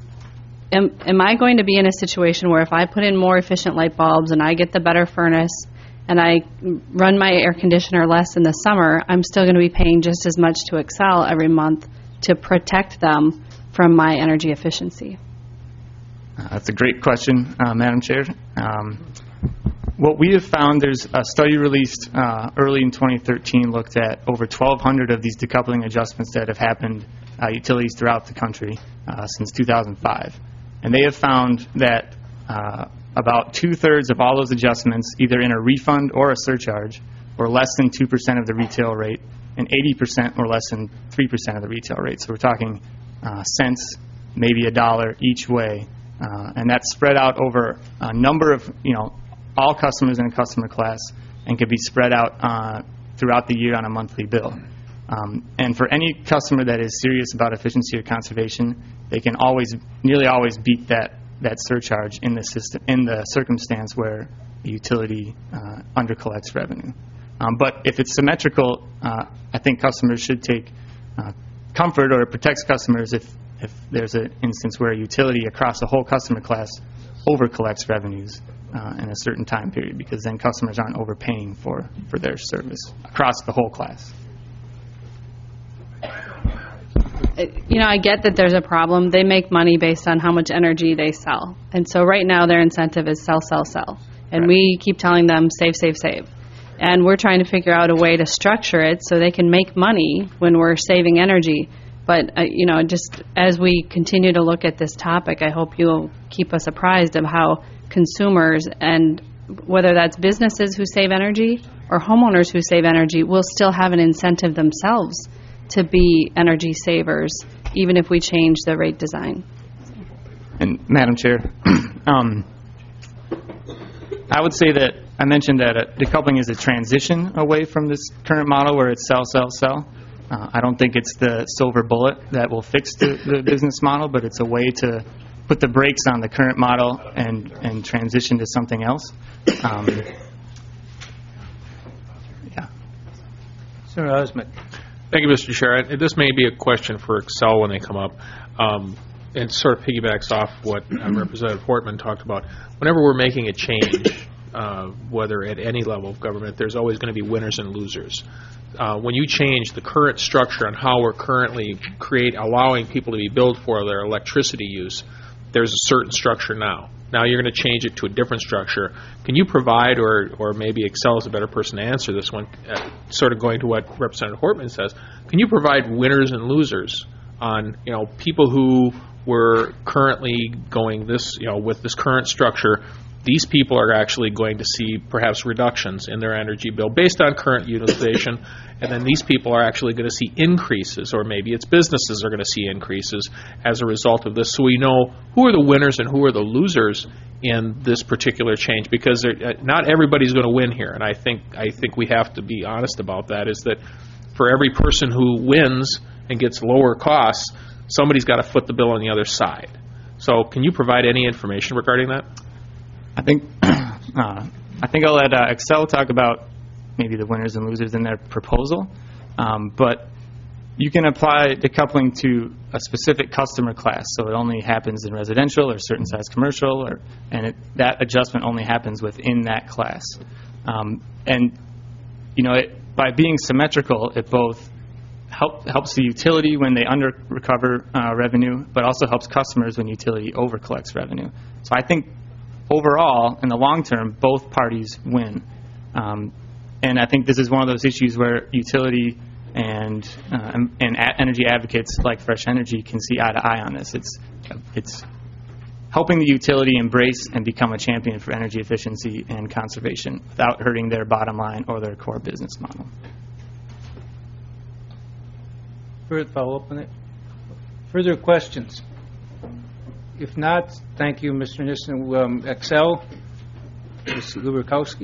am I going to be in a situation where if I put in more efficient light bulbs and I get the better furnace and I run my air conditioner less in the summer, I'm still going to be paying just as much to Xcel every month to protect them from my energy efficiency? That's a great question, Madam Chair. What we have found, there's a study released early in 2013 looked at over 1,200 of these decoupling adjustments that have happened utilities throughout the country since 2005. And they have found that about 2/3 of all those adjustments, either in a refund or a surcharge, were less than 2% of the retail rate, and 80% were less than 3% of the retail rate. So we're talking cents, maybe $1 each way. And that's spread out over a number of, all customers in a customer class, and can be spread out throughout the year on a monthly bill. And for any customer that is serious about efficiency or conservation, they can nearly always beat that surcharge in the system, in the circumstance where the utility undercollects revenue. But if it's symmetrical, I think customers should take comfort, or it protects customers if there's an instance where a utility across the whole customer class overcollects revenues in a certain time period, because then customers aren't overpaying for their service across the whole class. I get that there's a problem. They make money based on how much energy they sell. And so right now their incentive is sell, sell, sell. And we keep telling them save, save, save. And we're trying to figure out a way to structure it so they can make money when we're saving energy. But, just as we continue to look at this topic, I hope you'll keep us apprised of how consumers, and whether that's businesses who save energy or homeowners who save energy, will still have an incentive themselves to be energy savers, even if we change the rate design. And Madam Chair, I would say that I mentioned that decoupling is a transition away from this current model where it's sell, sell, sell. I don't think it's the silver bullet that will fix the business model, but it's a way to put the brakes on the current model and transition to something else. Senator Osment. Thank you, Mr. Chair. This may be a question for Excel when they come up, and sort of piggybacks off what Representative Hortman talked about. Whenever we're making a change, whether at any level of government, there's always going to be winners and losers. When you change the current structure on how we're currently allowing people to be billed for their electricity use, there's a certain structure now. Now you're going to change it to a different structure. Can you provide, or maybe Excel is a better person to answer this one, sort of going to what Representative Hortman says, can you provide winners and losers on, people who were currently going this, with this current structure, these people are actually going to see perhaps reductions in their energy bill based on current utilization, and then these people are actually going to see increases, or maybe it's businesses are going to see increases as a result of this. So we know who are the winners and who are the losers in this particular change, because not everybody's going to win here, and I think we have to be honest about that, is that for every person who wins and gets lower costs, somebody's got to foot the bill on the other side. So can you provide any information regarding that? I think I'll let Excel talk about maybe the winners and losers in their proposal, but you can apply decoupling to a specific customer class, so it only happens in residential or certain size commercial, that adjustment only happens within that class. By being symmetrical, it both helps the utility when they under recover revenue, but also helps customers when utility over collects revenue. So I think overall, in the long term, both parties win. And I think this is one of those issues where utility and energy advocates like Fresh Energy can see eye to eye on this. It's helping the utility embrace and become a champion for energy efficiency and conservation without hurting their bottom line or their core business model. Further follow-up on it? Further questions? If not, thank you, Mr. Nissen. Excel, Ms. Lubakowski.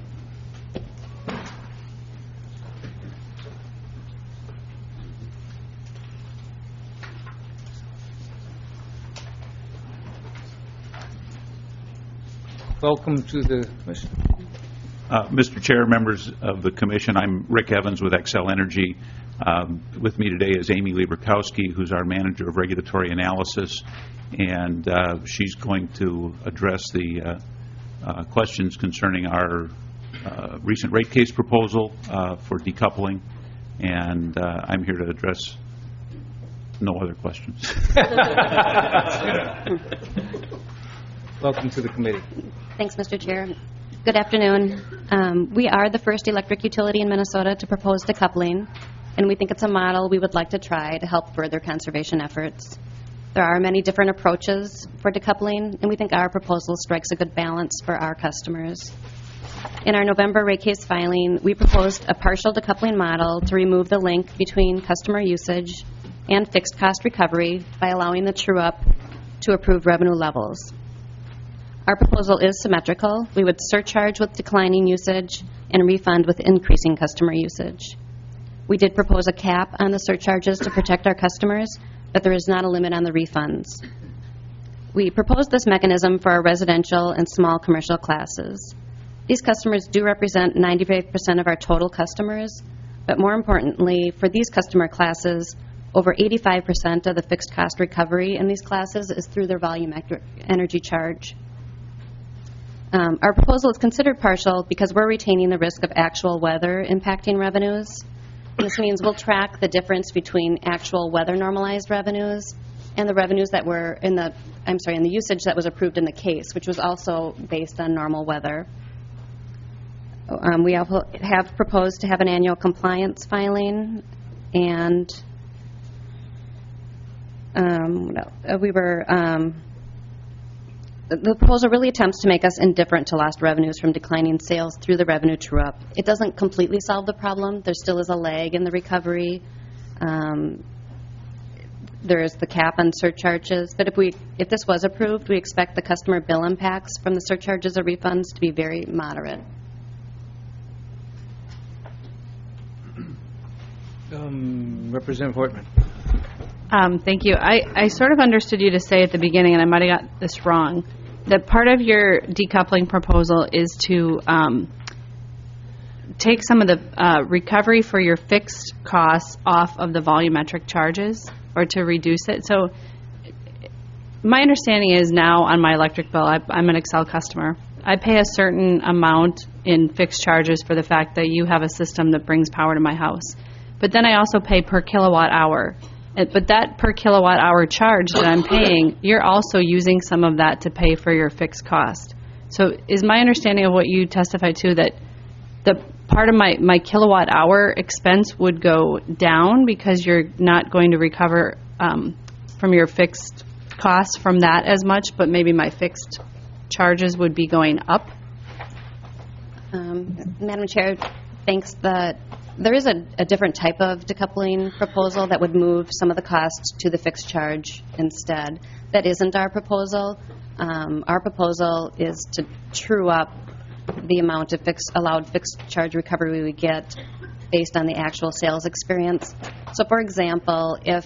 Welcome to the commission. Mr. Chair, members of the commission, I'm Rick Evans with Excel Energy. With me today is Amy Lieberkowski, who's our manager of regulatory analysis, and she's going to address the questions concerning our recent rate case proposal for decoupling, and I'm here to address no other questions. Welcome to the committee. Thanks, Mr. Chair. Good afternoon. We are the first electric utility in Minnesota to propose decoupling, and we think it's a model we would like to try to help further conservation efforts. There are many different approaches for decoupling, and we think our proposal strikes a good balance for our customers. In our November rate case filing, we proposed a partial decoupling model to remove the link between customer usage and fixed cost recovery by allowing the true-up to approved revenue levels. Our proposal is symmetrical. We would surcharge with declining usage and refund with increasing customer usage. We did propose a cap on the surcharges to protect our customers, but there is not a limit on the refunds. We proposed this mechanism for our residential and small commercial classes. These customers do represent 95% of our total customers, but more importantly, for these customer classes, over 85% of the fixed cost recovery in these classes is through their volumetric energy charge. Our proposal is considered partial because we're retaining the risk of actual weather impacting revenues. This means we'll track the difference between actual weather normalized revenues and the revenues that were in the usage that was approved in the case, which was also based on normal weather. We also have proposed to have an annual compliance filing, and the proposal really attempts to make us indifferent to lost revenues from declining sales through the revenue true-up. It doesn't completely solve the problem. There still is a lag in the recovery. There is the cap on surcharges. But if this was approved, we expect the customer bill impacts from the surcharges or refunds to be very moderate. Representative Hortman. Thank you. I sort of understood you to say at the beginning, and I might have got this wrong, that part of your decoupling proposal is to take some of the recovery for your fixed costs off of the volumetric charges, or to reduce it. So my understanding is now on my electric bill, I'm an Excel customer. I pay a certain amount in fixed charges for the fact that you have a system that brings power to my house. But then I also pay per kilowatt hour. But that per kilowatt hour charge that I'm paying, you're also using some of that to pay for your fixed cost. So is my understanding of what you testified to that the part of my kilowatt hour expense would go down because you're not going to recover from your fixed costs from that as much, but maybe my fixed charges would be going up? Madam Chair, thanks. There is a different type of decoupling proposal that would move some of the costs to the fixed charge instead. That isn't our proposal. Our proposal is to true up the amount of allowed fixed charge recovery we get based on the actual sales experience. So, for example, if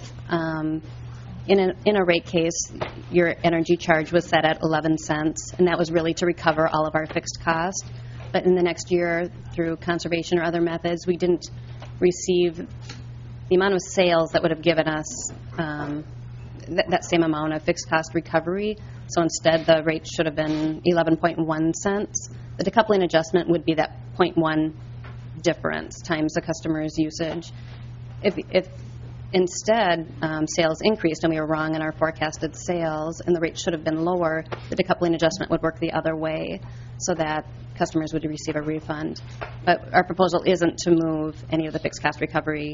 in a rate case, your energy charge was set at 11 cents, and that was really to recover all of our fixed costs. But in the next year, through conservation or other methods, we didn't receive the amount of sales that would have given us that same amount of fixed cost recovery. So instead, the rate should have been 11.1 cents. The decoupling adjustment would be that 0.1 difference times the customer's usage. If instead sales increased and we were wrong in our forecasted sales and the rate should have been lower, the decoupling adjustment would work the other way so that customers would receive a refund. But our proposal isn't to move any of the fixed cost recovery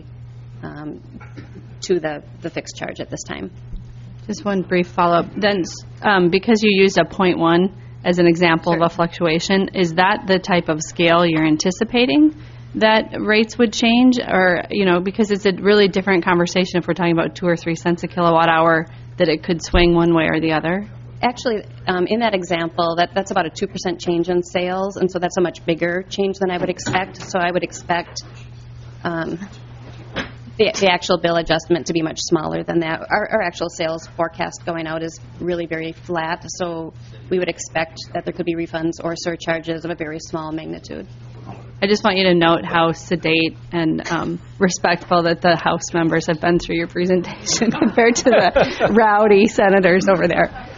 to the fixed charge at this time. Just one brief follow-up. Then, because you used a 0.1 as an example of a fluctuation, is that the type of scale you're anticipating that rates would change? Or, because it's a really different conversation if we're talking about 2 or 3 cents a kilowatt hour, that it could swing one way or the other? Actually, in that example, that's about a 2% change in sales, and so that's a much bigger change than I would expect. So I would expect the actual bill adjustment to be much smaller than that. Our actual sales forecast going out is really very flat, so we would expect that there could be refunds or surcharges of a very small magnitude. I just want you to note how sedate and respectful that the House members have been through your presentation compared to the rowdy senators over there.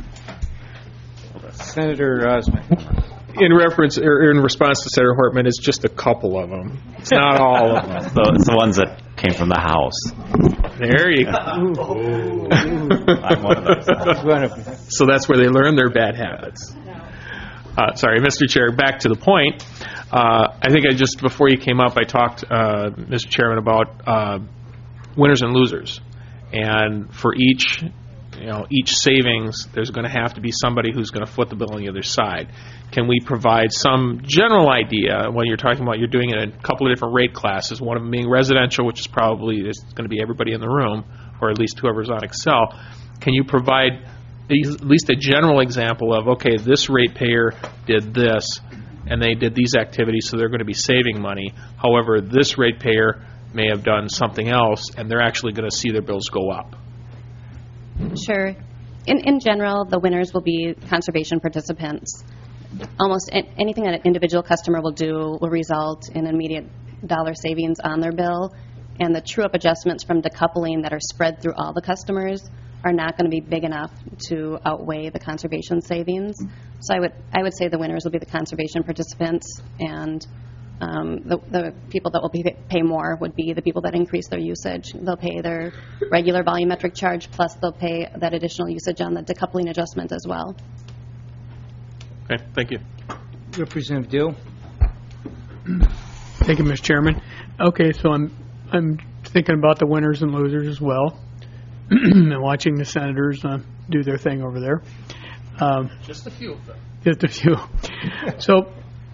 Senator Osman. In response to Senator Hortman, it's just a couple of them. It's not all of them. So it's the ones that came from the House. There you go. I'm one of those. So that's where they learn their bad habits. Sorry, Mr. Chair, back to the point. I think before you came up, I talked, Mr. Chairman, about winners and losers. And for each savings, there's going to have to be somebody who's going to foot the bill on the other side. Can we provide some general idea when you're talking about you're doing it in a couple of different rate classes, one of them being residential, which is probably going to be everybody in the room, or at least whoever's on Excel. Can you provide at least a general example of, okay, this ratepayer did this, and they did these activities, so they're going to be saving money. However, this ratepayer may have done something else, and they're actually going to see their bills go up. Sure. In general, the winners will be conservation participants. Almost anything that an individual customer will do will result in immediate dollar savings on their bill, and the true-up adjustments from decoupling that are spread through all the customers are not going to be big enough to outweigh the conservation savings. So I would say the winners will be the conservation participants, and the people that will pay more would be the people that increase their usage. They'll pay their regular volumetric charge, plus they'll pay that additional usage on the decoupling adjustment as well. Okay, thank you. Representative Dill. Thank you, Mr. Chairman. Okay, so I'm thinking about the winners and losers as well, and watching the senators do their thing over there. Just a few of them. Just a few. So,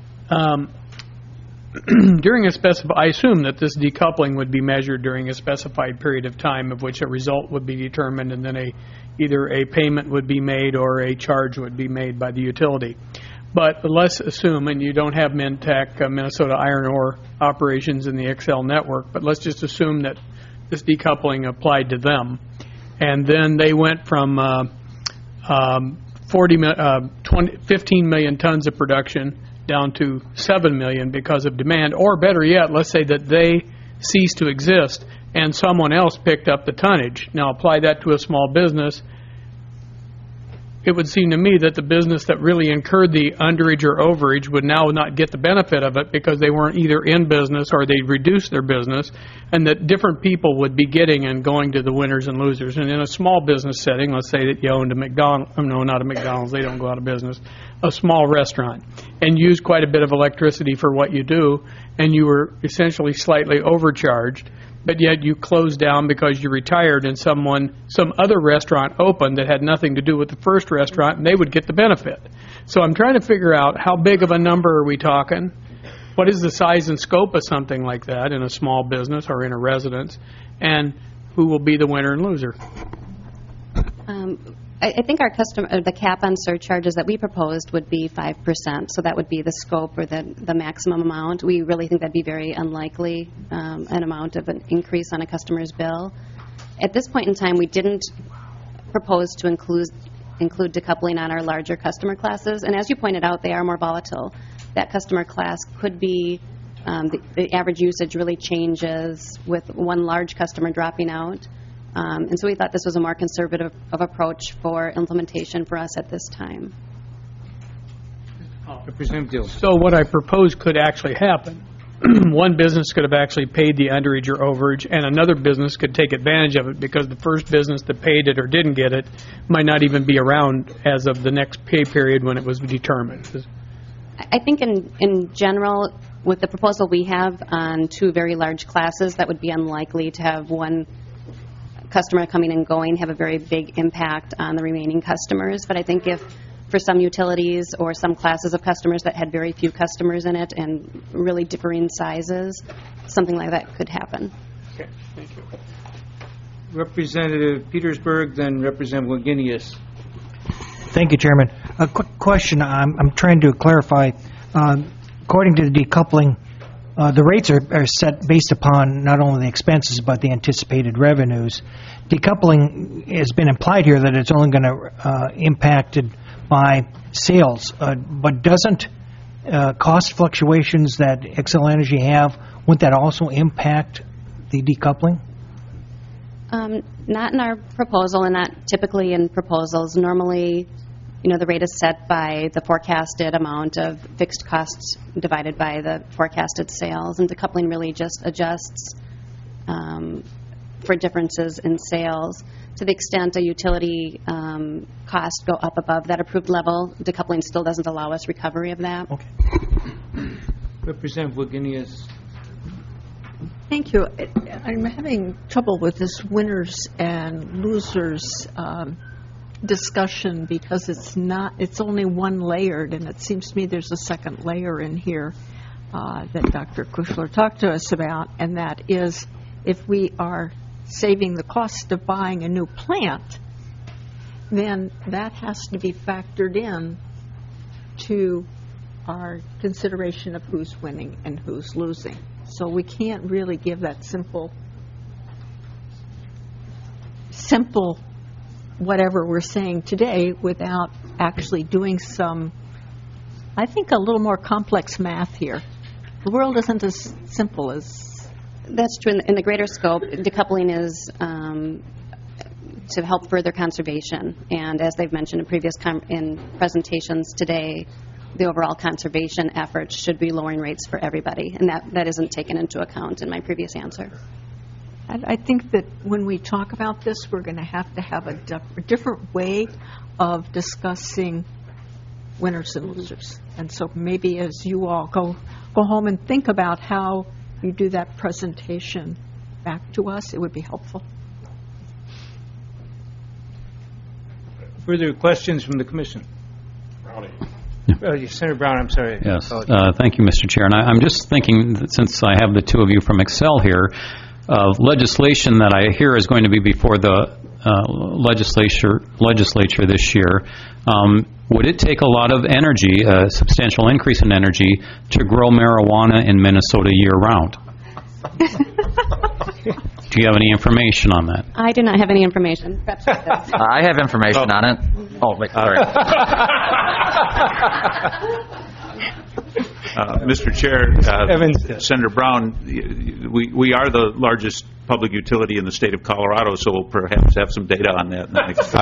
I assume that this decoupling would be measured during a specified period of time, of which a result would be determined, and then either a payment would be made or a charge would be made by the utility. But let's assume, and you don't have Mintech, Minnesota Iron Ore operations in the Excel network, but let's just assume that this decoupling applied to them. And then they went from 15 million tons of production down to 7 million because of demand. Or better yet, let's say that they ceased to exist and someone else picked up the tonnage. Now apply that to a small business. It would seem to me that the business that really incurred the underage or overage would now not get the benefit of it because they weren't either in business or they reduced their business, and that different people would be getting and going to the winners and losers. And in a small business setting, let's say that you owned a McDonald's, no, not a McDonald's, they don't go out of business, a small restaurant, and use quite a bit of electricity for what you do, and you were essentially slightly overcharged, but yet you closed down because you retired and some other restaurant opened that had nothing to do with the first restaurant, and they would get the benefit. So I'm trying to figure out how big of a number are we talking? What is the size and scope of something like that in a small business or in a residence? And who will be the winner and loser? I think the cap on surcharges that we proposed would be 5%, so that would be the scope or the maximum amount. We really think that'd be very unlikely, an amount of an increase on a customer's bill. At this point in time, we didn't propose to include decoupling on our larger customer classes, and as you pointed out, they are more volatile. That customer class could be, the average usage really changes with one large customer dropping out. And so we thought this was a more conservative of approach for implementation for us at this time. So what I propose could actually happen. One business could have actually paid the underage or overage, and another business could take advantage of it because the first business that paid it or didn't get it might not even be around as of the next pay period when it was determined. I think in general, with the proposal we have on two very large classes, that would be unlikely to have one customer coming and going have a very big impact on the remaining customers. But I think if for some utilities or some classes of customers that had very few customers in it and really differing sizes, something like that could happen. Okay, thank you. Representative Petersburg, then Representative Wagenius. Thank you, Chairman. A quick question. I'm trying to clarify. According to the decoupling, the rates are set based upon not only the expenses but the anticipated revenues. Decoupling has been implied here that it's only going to impacted by sales, but doesn't cost fluctuations that Xcel Energy have, wouldn't that also impact the decoupling? Not in our proposal, and not typically in proposals. Normally, the rate is set by the forecasted amount of fixed costs divided by the forecasted sales, and decoupling really just adjusts for differences in sales. To the extent a utility costs go up above that approved level, decoupling still doesn't allow us recovery of that. Okay. Representative Wagenius. Thank you. I'm having trouble with this winners and losers discussion because it's only one layered, and it seems to me there's a second layer in here that Dr. Kushler talked to us about, and that is if we are saving the cost of buying a new plant, then that has to be factored in to our consideration of who's winning and who's losing. So we can't really give that simple whatever we're saying today without actually doing some, I think, a little more complex math here. The world isn't as simple as... That's true. In the greater scope, decoupling is to help further conservation. And as they've mentioned in previous in presentations today, the overall conservation efforts should be lowering rates for everybody. And that isn't taken into account in my previous answer. I think that when we talk about this, we're going to have a different way of discussing winners and losers. And so maybe as you all go home and think about how you do that presentation back to us, it would be helpful. Further questions from the Commission? Senator Brown, I'm sorry. Yes. Thank you, Mr. Chair. And I'm just thinking, that since I have the two of you from Xcel here, legislation that I hear is going to be before the legislature this year. Would it take a lot of energy, a substantial increase in energy, to grow marijuana in Minnesota year-round? Do you have any information on that? I do not have any information. Perhaps you do. I have information on it. Oh, wait, sorry. Mr. Chair, Senator Brown, we are the largest public utility in the state of Colorado, so we'll perhaps have some data on that.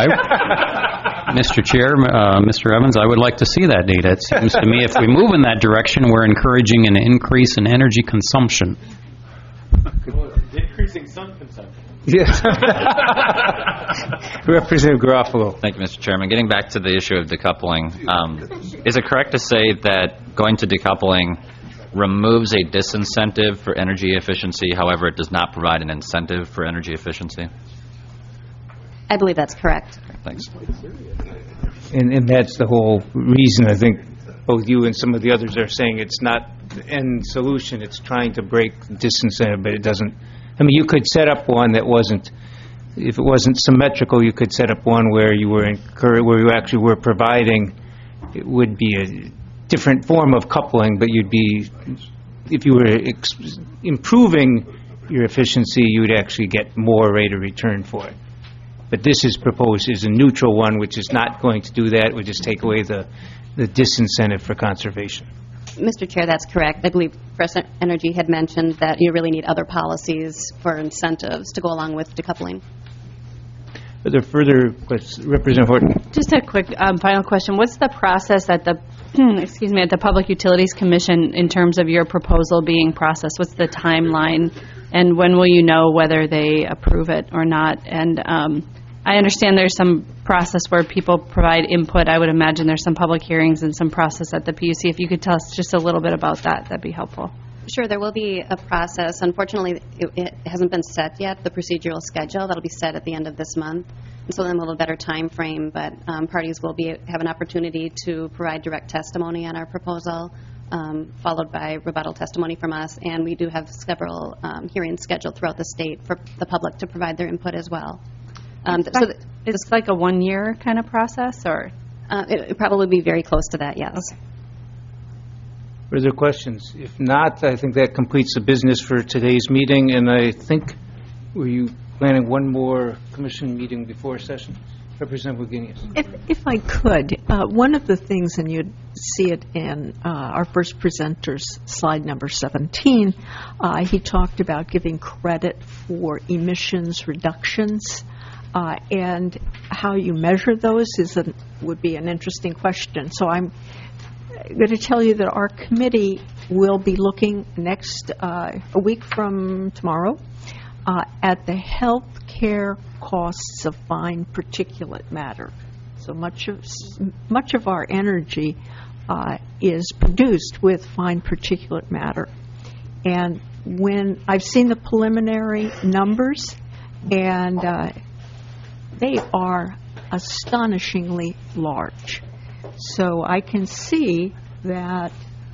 Mr. Chair, Mr. Evans, I would like to see that data. It seems to me if we move in that direction, we're encouraging an increase in energy consumption. Increasing sun consumption. Yes. Representative Garofalo. Thank you, Mr. Chairman. Getting back to the issue of decoupling, is it correct to say that going to decoupling removes a disincentive for energy efficiency, however, it does not provide an incentive for energy efficiency? I believe that's correct. Thanks. And that's the whole reason I think both you and some of the others are saying it's not the end solution. It's trying to break disincentive, but it doesn't. I mean, you could set up one that wasn't, if it wasn't symmetrical, you could set up one where you were where you actually were providing. It would be a different form of coupling, but you'd be, if you were improving your efficiency, you would actually get more rate of return for it. But this is proposed as a neutral one, which is not going to do that. It would just take away the disincentive for conservation. Mr. Chair, that's correct. I believe Fresh Energy had mentioned that you really need other policies for incentives to go along with decoupling. Are there further questions? Representative Horton. Just a quick final question. What's the process at the at the Public Utilities Commission in terms of your proposal being processed? What's the timeline, and when will you know whether they approve it or not? And I understand there's some process where people provide input. I would imagine there's some public hearings and some process at the PUC. If you could tell us just a little bit about that, that'd be helpful. Sure, there will be a process. Unfortunately, it hasn't been set yet, the procedural schedule. That'll be set at the end of this month. And so then a little better time frame, but parties will have an opportunity to provide direct testimony on our proposal, followed by rebuttal testimony from us. And we do have several hearings scheduled throughout the state for the public to provide their input as well. It's like a 1 year kind of process, or? It would probably be very close to that, yes. Okay. Further questions? If not, I think that completes the business for today's meeting, and I think, were you planning one more commission meeting before session? Representative Wagenius. If I could, one of the things, and you'd see it in our first presenter's slide number 17, he talked about giving credit for emissions reductions. And how you measure those would be an interesting question. So I'm going to tell you that our committee will be looking a week from tomorrow, at the health care costs of fine particulate matter. So much of our energy is produced with fine particulate matter. And when I've seen the preliminary numbers, and they are astonishingly large. So I can see that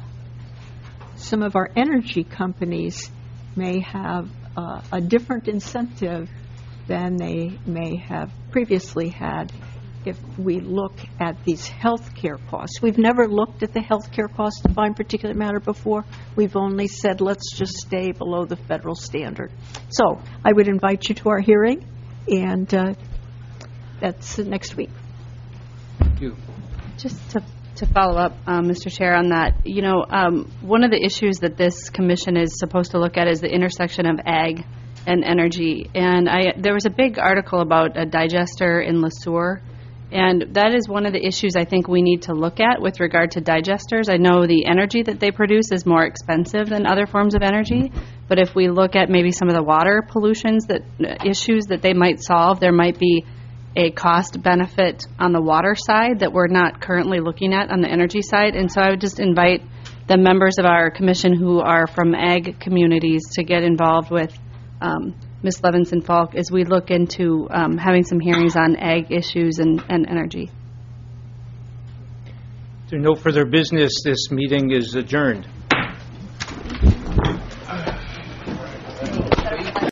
some of our energy companies may have a different incentive than they may have previously had if we look at these health care costs. We've never looked at the health care cost of fine particulate matter before. We've only said let's just stay below the federal standard. So I would invite you to our hearing, and that's next week. Thank you. Just to follow up, Mr. Chair, on that, one of the issues that this commission is supposed to look at is the intersection of ag and energy. And there was a big article about a digester in LeSueur, and that is one of the issues I think we need to look at with regard to digesters. I know the energy that they produce is more expensive than other forms of energy, but if we look at maybe some of the water pollutions issues that they might solve, there might be a cost benefit on the water side that we're not currently looking at on the energy side. And so I would just invite the members of our commission who are from ag communities to get involved with Ms. Levinson Falk as we look into having some hearings on ag issues and energy. If there are no further business, this meeting is adjourned.